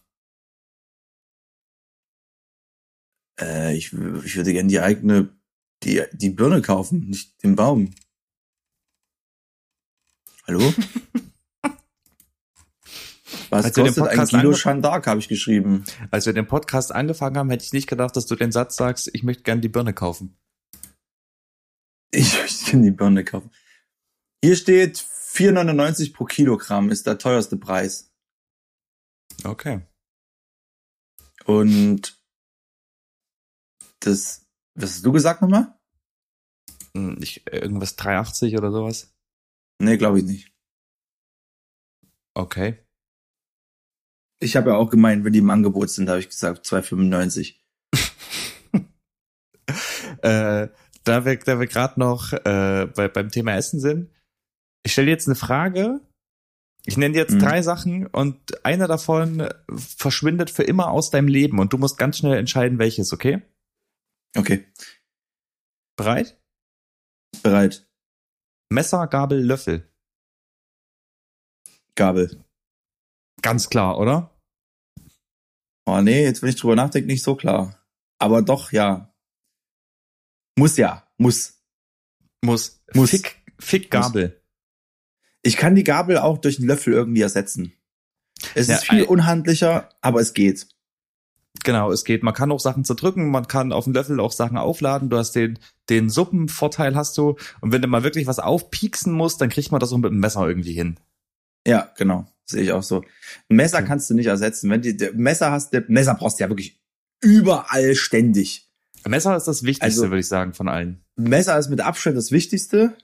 Ich würde gerne die Birne kaufen, nicht den Baum. Hallo? Was kostet ein Kilo Jeanne d'Arc, habe ich geschrieben. Als wir den Podcast angefangen haben, hätte ich nicht gedacht, dass du den Satz sagst, ich möchte gerne die Birne kaufen. Ich möchte gerne die Birne kaufen. Hier steht 4,99 € pro Kilogramm ist der teuerste Preis. Okay. Und was hast du gesagt nochmal? Irgendwas 3,80 € oder sowas? Nee, glaube ich nicht. Okay. Ich habe ja auch gemeint, wenn die im Angebot sind, habe ich gesagt 2,95 €. Da wir gerade noch beim Thema Essen sind, ich stelle jetzt eine Frage. Ich nenne dir jetzt 3 Sachen und eine davon verschwindet für immer aus deinem Leben und du musst ganz schnell entscheiden, welches, okay? Okay. Bereit? Bereit. Messer, Gabel, Löffel. Gabel. Ganz klar, oder? Oh nee, jetzt wenn ich drüber nachdenke, nicht so klar. Aber doch, ja. Muss. Fick Gabel. Ich kann die Gabel auch durch einen Löffel irgendwie ersetzen. Es ist viel unhandlicher, aber es geht. Genau, es geht. Man kann auch Sachen zerdrücken, man kann auf dem Löffel auch Sachen aufladen. Du hast den Suppenvorteil hast du. Und wenn du mal wirklich was aufpieksen musst, dann kriegt man das auch mit dem Messer irgendwie hin. Ja, genau. Sehe ich auch so. Ein Messer kannst du nicht ersetzen. Wenn du Messer hast, Messer brauchst du ja wirklich überall ständig. Messer ist das Wichtigste, würde ich sagen, von allen. Messer ist mit Abstand das Wichtigste.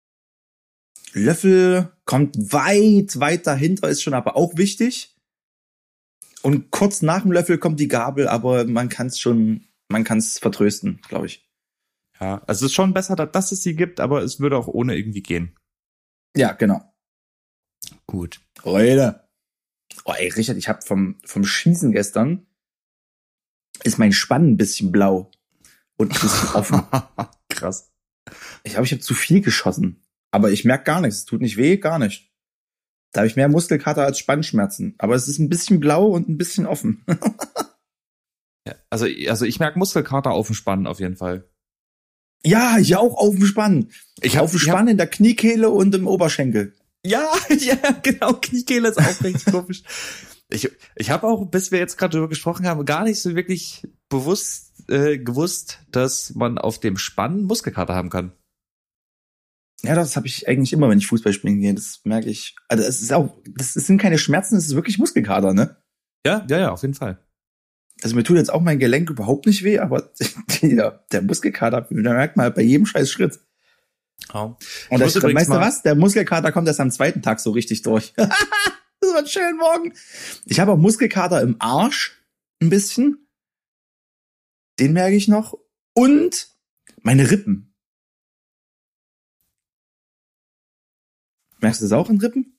Löffel kommt weit dahinter, ist schon aber auch wichtig. Und kurz nach dem Löffel kommt die Gabel, aber man kann es vertrösten, glaube ich. Ja, also es ist schon besser, dass es sie gibt, aber es würde auch ohne irgendwie gehen. Ja, genau. Gut. Leute. Oh, ey, Richard, ich habe vom Schießen gestern ist mein Spann ein bisschen blau und ein bisschen offen. Krass. Ich glaube, ich habe zu viel geschossen. Aber ich merke gar nichts. Es tut nicht weh, gar nicht. Da habe ich mehr Muskelkater als Spannschmerzen. Aber es ist ein bisschen blau und ein bisschen offen. Ja, also ich merke Muskelkater auf dem Spann auf jeden Fall. Ja, ich auch auf dem Spann. Auf dem Spann in der Kniekehle und im Oberschenkel. Ja, genau. Kniekehle ist auch richtig komisch. Ich habe auch, bis wir jetzt gerade darüber gesprochen haben, gar nicht so wirklich bewusst gewusst, dass man auf dem Spann Muskelkater haben kann. Ja, das habe ich eigentlich immer, wenn ich Fußball spielen gehe. Das merke ich. Also es sind keine Schmerzen, es ist wirklich Muskelkater, ne? Ja, auf jeden Fall. Also mir tut jetzt auch mein Gelenk überhaupt nicht weh, aber der Muskelkater, da merkt man halt bei jedem scheiß Schritt. Oh. Und weißt du was? Der Muskelkater kommt erst am zweiten Tag so richtig durch. Das war ein schöner Morgen. Ich habe auch Muskelkater im Arsch, ein bisschen. Den merke ich noch. Und meine Rippen. Merkst du das auch in Rippen?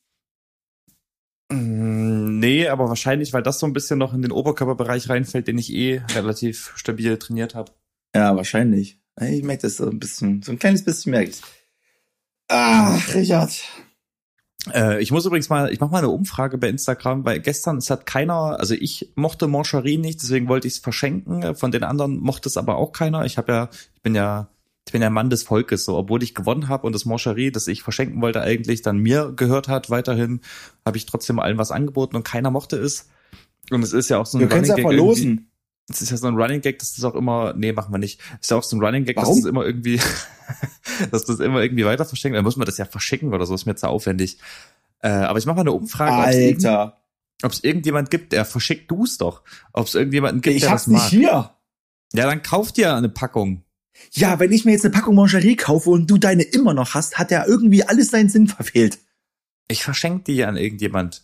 Nee, aber wahrscheinlich, weil das so ein bisschen noch in den Oberkörperbereich reinfällt, den ich relativ stabil trainiert habe. Ja, wahrscheinlich. Ich merke das so ein bisschen, so ein kleines bisschen merke ich. Ach, Richard. Ich mache mal eine Umfrage bei Instagram, weil gestern, es hat keiner, also ich mochte Moncherie nicht, deswegen wollte ich es verschenken. Von den anderen mochte es aber auch keiner. Ich bin ja Mann des Volkes, so, obwohl ich gewonnen habe und das Moncherie, das ich verschenken wollte, eigentlich dann mir gehört hat, weiterhin, habe ich trotzdem allen was angeboten und keiner mochte es. Und es ist ja auch so ein Running Gag. Wir können es ja verlosen. Es ist ja so ein Running Gag, dass das auch immer, nee, machen wir nicht. Es ist ja auch so ein Running Gag, Warum? dass das immer irgendwie weiter verschenkt. Dann muss man das ja verschicken oder so, ist mir zu aufwendig. Aber ich mache mal eine Umfrage, Alter. ob es irgendjemand gibt, der verschickt du es doch. Ob es irgendjemanden gibt, der das mag. Ich hab's nicht hier. Ja, dann kauft dir eine Packung. Ja, wenn ich mir jetzt eine Packung Moncherie kaufe und du deine immer noch hast, hat ja irgendwie alles seinen Sinn verfehlt. Ich verschenke die an irgendjemand.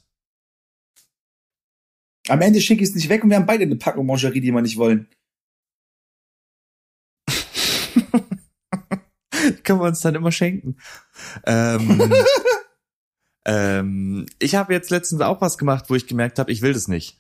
Am Ende schicke ich es nicht weg und wir haben beide eine Packung Moncherie, die wir nicht wollen. Können wir uns dann immer schenken. Ich habe jetzt letztens auch was gemacht, wo ich gemerkt habe, ich will das nicht.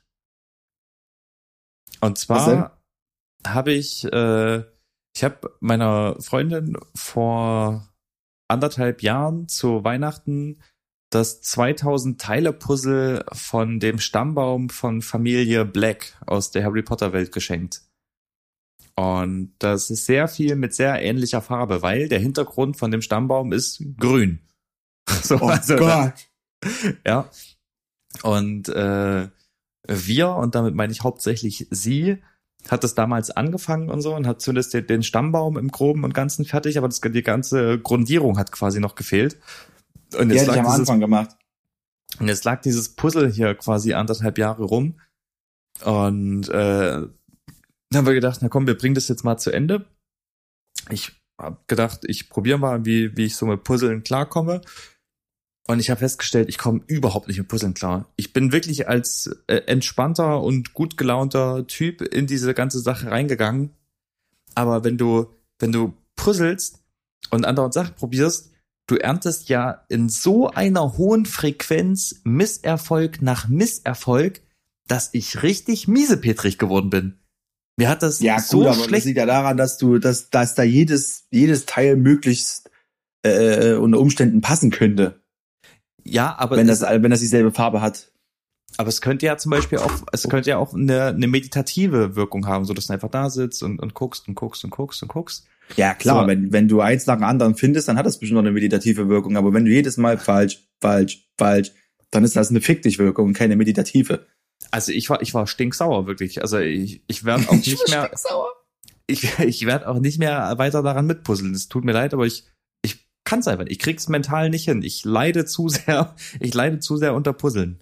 Und zwar habe ich habe meiner Freundin vor 1,5 Jahren zu Weihnachten das 2000-Teile-Puzzle von dem Stammbaum von Familie Black aus der Harry Potter-Welt geschenkt. Und das ist sehr viel mit sehr ähnlicher Farbe, weil der Hintergrund von dem Stammbaum ist grün. So, oh Gott. Ja. Und wir, und damit meine ich hauptsächlich sie, hat das damals angefangen und so und hat zumindest den Stammbaum im Groben und Ganzen fertig, aber die ganze Grundierung hat quasi noch gefehlt. Und jetzt lag am Anfang gemacht. Und jetzt lag dieses Puzzle hier quasi 1,5 Jahre rum. Und dann haben wir gedacht, na komm, wir bringen das jetzt mal zu Ende. Ich habe gedacht, ich probiere mal, wie ich so mit Puzzeln klarkomme. Und ich habe festgestellt, ich komme überhaupt nicht mit Puzzeln klar. Ich bin wirklich als entspannter und gut gelaunter Typ in diese ganze Sache reingegangen. Aber wenn du puzzelst und andauernd Sachen probierst, du erntest ja in so einer hohen Frequenz Misserfolg nach Misserfolg, dass ich richtig miesepetrig geworden bin. Mir hat das ja, so gut, aber schlecht. Das liegt ja daran, dass da jedes Teil möglichst unter Umständen passen könnte. Ja, aber wenn das dieselbe Farbe hat. Aber es könnte ja zum Beispiel auch eine meditative Wirkung haben, so dass du einfach da sitzt und guckst und guckst und guckst und guckst. Ja, klar, so. Wenn du eins nach dem anderen findest, dann hat das bestimmt noch eine meditative Wirkung. Aber wenn du jedes Mal falsch, dann ist das eine Fick-dich-Wirkung und keine meditative. Also ich war stinksauer, wirklich. Also ich werde auch nicht mehr. Ich werde auch nicht mehr weiter daran mitpuzzeln. Es tut mir leid, aber ich kann es einfach nicht. Ich krieg's mental nicht hin. Ich leide zu sehr unter Puzzeln.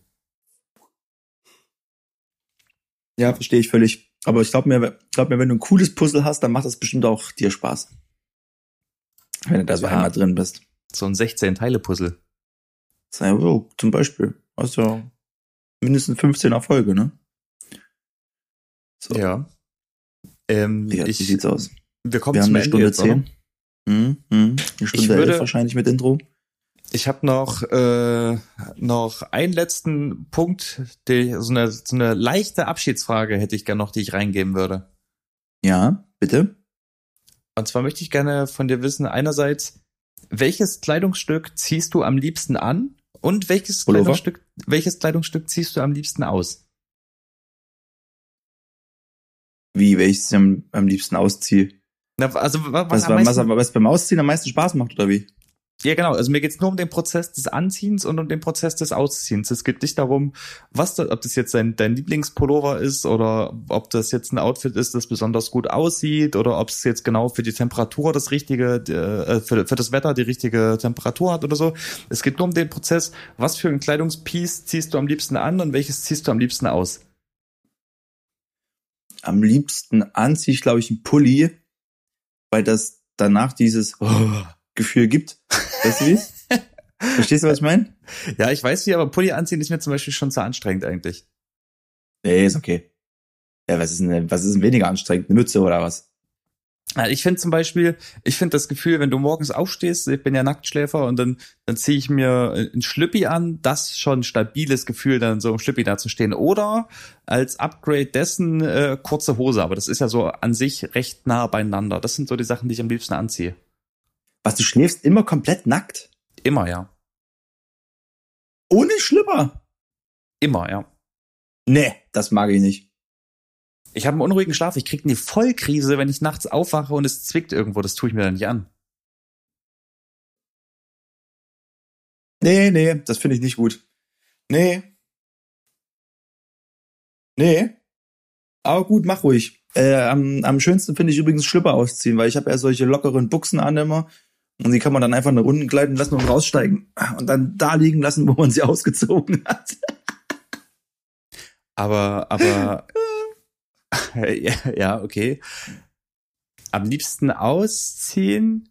Ja, verstehe ich völlig. Aber ich glaube mir, wenn du ein cooles Puzzle hast, dann macht das bestimmt auch dir Spaß. Wenn du da so einmal drin bist. So ein 16-Teile-Puzzle. So, zum Beispiel. Also mindestens 15 Erfolge, ne? So. Ja. Wie sieht's aus? Wir kommen zum Ende jetzt, oder? Eine Stunde 11 wahrscheinlich mit Intro. Ich habe noch einen letzten Punkt, so eine leichte Abschiedsfrage hätte ich gerne noch, die ich reingeben würde. Ja, bitte. Und zwar möchte ich gerne von dir wissen, einerseits, welches Kleidungsstück ziehst du am liebsten an und welches Kleidungsstück ziehst du am liebsten aus? Wie, welches ich am liebsten ausziehe? Na, also was beim Ausziehen am meisten Spaß macht, oder wie? Ja, genau. Also mir geht's nur um den Prozess des Anziehens und um den Prozess des Ausziehens. Es geht nicht darum, ob das jetzt dein Lieblingspullover ist oder ob das jetzt ein Outfit ist, das besonders gut aussieht oder ob es jetzt genau für die Temperatur das richtige, für das Wetter die richtige Temperatur hat oder so. Es geht nur um den Prozess. Was für ein Kleidungspiece ziehst du am liebsten an und welches ziehst du am liebsten aus? Am liebsten anziehe ich, glaube ich, einen Pulli, weil das danach dieses Gefühl gibt. Weißt du wie? Verstehst du, was ich meine? Ja, ich weiß wie, aber Pulli anziehen ist mir zum Beispiel schon zu anstrengend eigentlich. Nee, ist okay. Ja, was ist denn weniger anstrengend? Eine Mütze oder was? Ich finde das Gefühl, wenn du morgens aufstehst, ich bin ja Nacktschläfer und dann ziehe ich mir ein Schlüppi an, das ist schon ein stabiles Gefühl, dann so im Schlüppi da zu stehen. Oder als Upgrade dessen kurze Hose, aber das ist ja so an sich recht nah beieinander. Das sind so die Sachen, die ich am liebsten anziehe. Was, du schläfst immer komplett nackt? Immer, ja. Ohne Schlüpper? Immer, ja. Nee, das mag ich nicht. Ich habe einen unruhigen Schlaf. Ich krieg eine Vollkrise, wenn ich nachts aufwache und es zwickt irgendwo. Das tue ich mir dann nicht an. Nee, das finde ich nicht gut. Nee. Aber gut, mach ruhig. Am schönsten finde ich übrigens Schlüpper ausziehen, weil ich habe ja solche lockeren Buchsen an immer. Und die kann man dann einfach nach unten gleiten lassen und raussteigen. Und dann da liegen lassen, wo man sie ausgezogen hat. Aber ja, okay. Am liebsten ausziehen.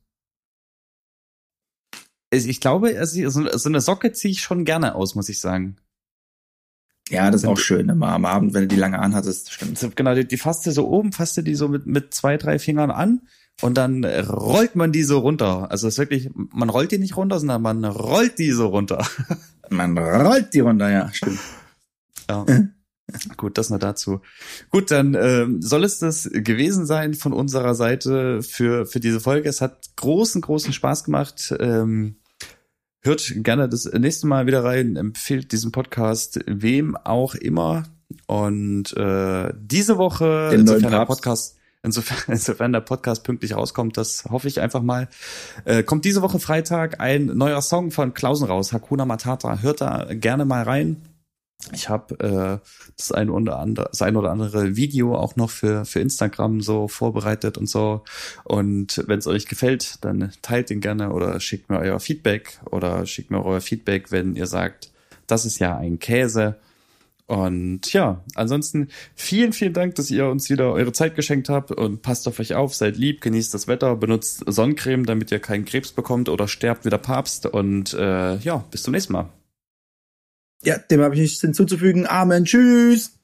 Ich glaube, also so eine Socke ziehe ich schon gerne aus, muss ich sagen. Ja, das ist auch schön, immer am Abend, wenn du die lange anhattest, stimmt. Genau, die fasst du so oben, fasst du die so mit 2, 3 Fingern an und dann rollt man die so runter. Also es ist wirklich, man rollt die nicht runter, sondern man rollt die so runter. Man rollt die runter, ja, stimmt. Ja. Gut, das nur dazu. Gut, dann soll es das gewesen sein von unserer Seite für diese Folge. Es hat großen Spaß gemacht. Hört gerne das nächste Mal wieder rein, empfiehlt diesen Podcast wem auch immer. Und diese Woche, insofern der Podcast pünktlich rauskommt, das hoffe ich einfach mal, kommt diese Woche Freitag ein neuer Song von Klausen raus, Hakuna Matata. Hört da gerne mal rein. Ich habe das ein oder andere Video auch noch für Instagram so vorbereitet und so. Und wenn es euch gefällt, dann teilt ihn gerne oder schickt mir euer Feedback wenn ihr sagt, das ist ja ein Käse. Und ja, ansonsten vielen Dank, dass ihr uns wieder eure Zeit geschenkt habt und passt auf euch auf, seid lieb, genießt das Wetter, benutzt Sonnencreme, damit ihr keinen Krebs bekommt oder sterbt wie der Papst. Und ja, bis zum nächsten Mal. Ja, dem habe ich nichts hinzuzufügen. Amen. Tschüss.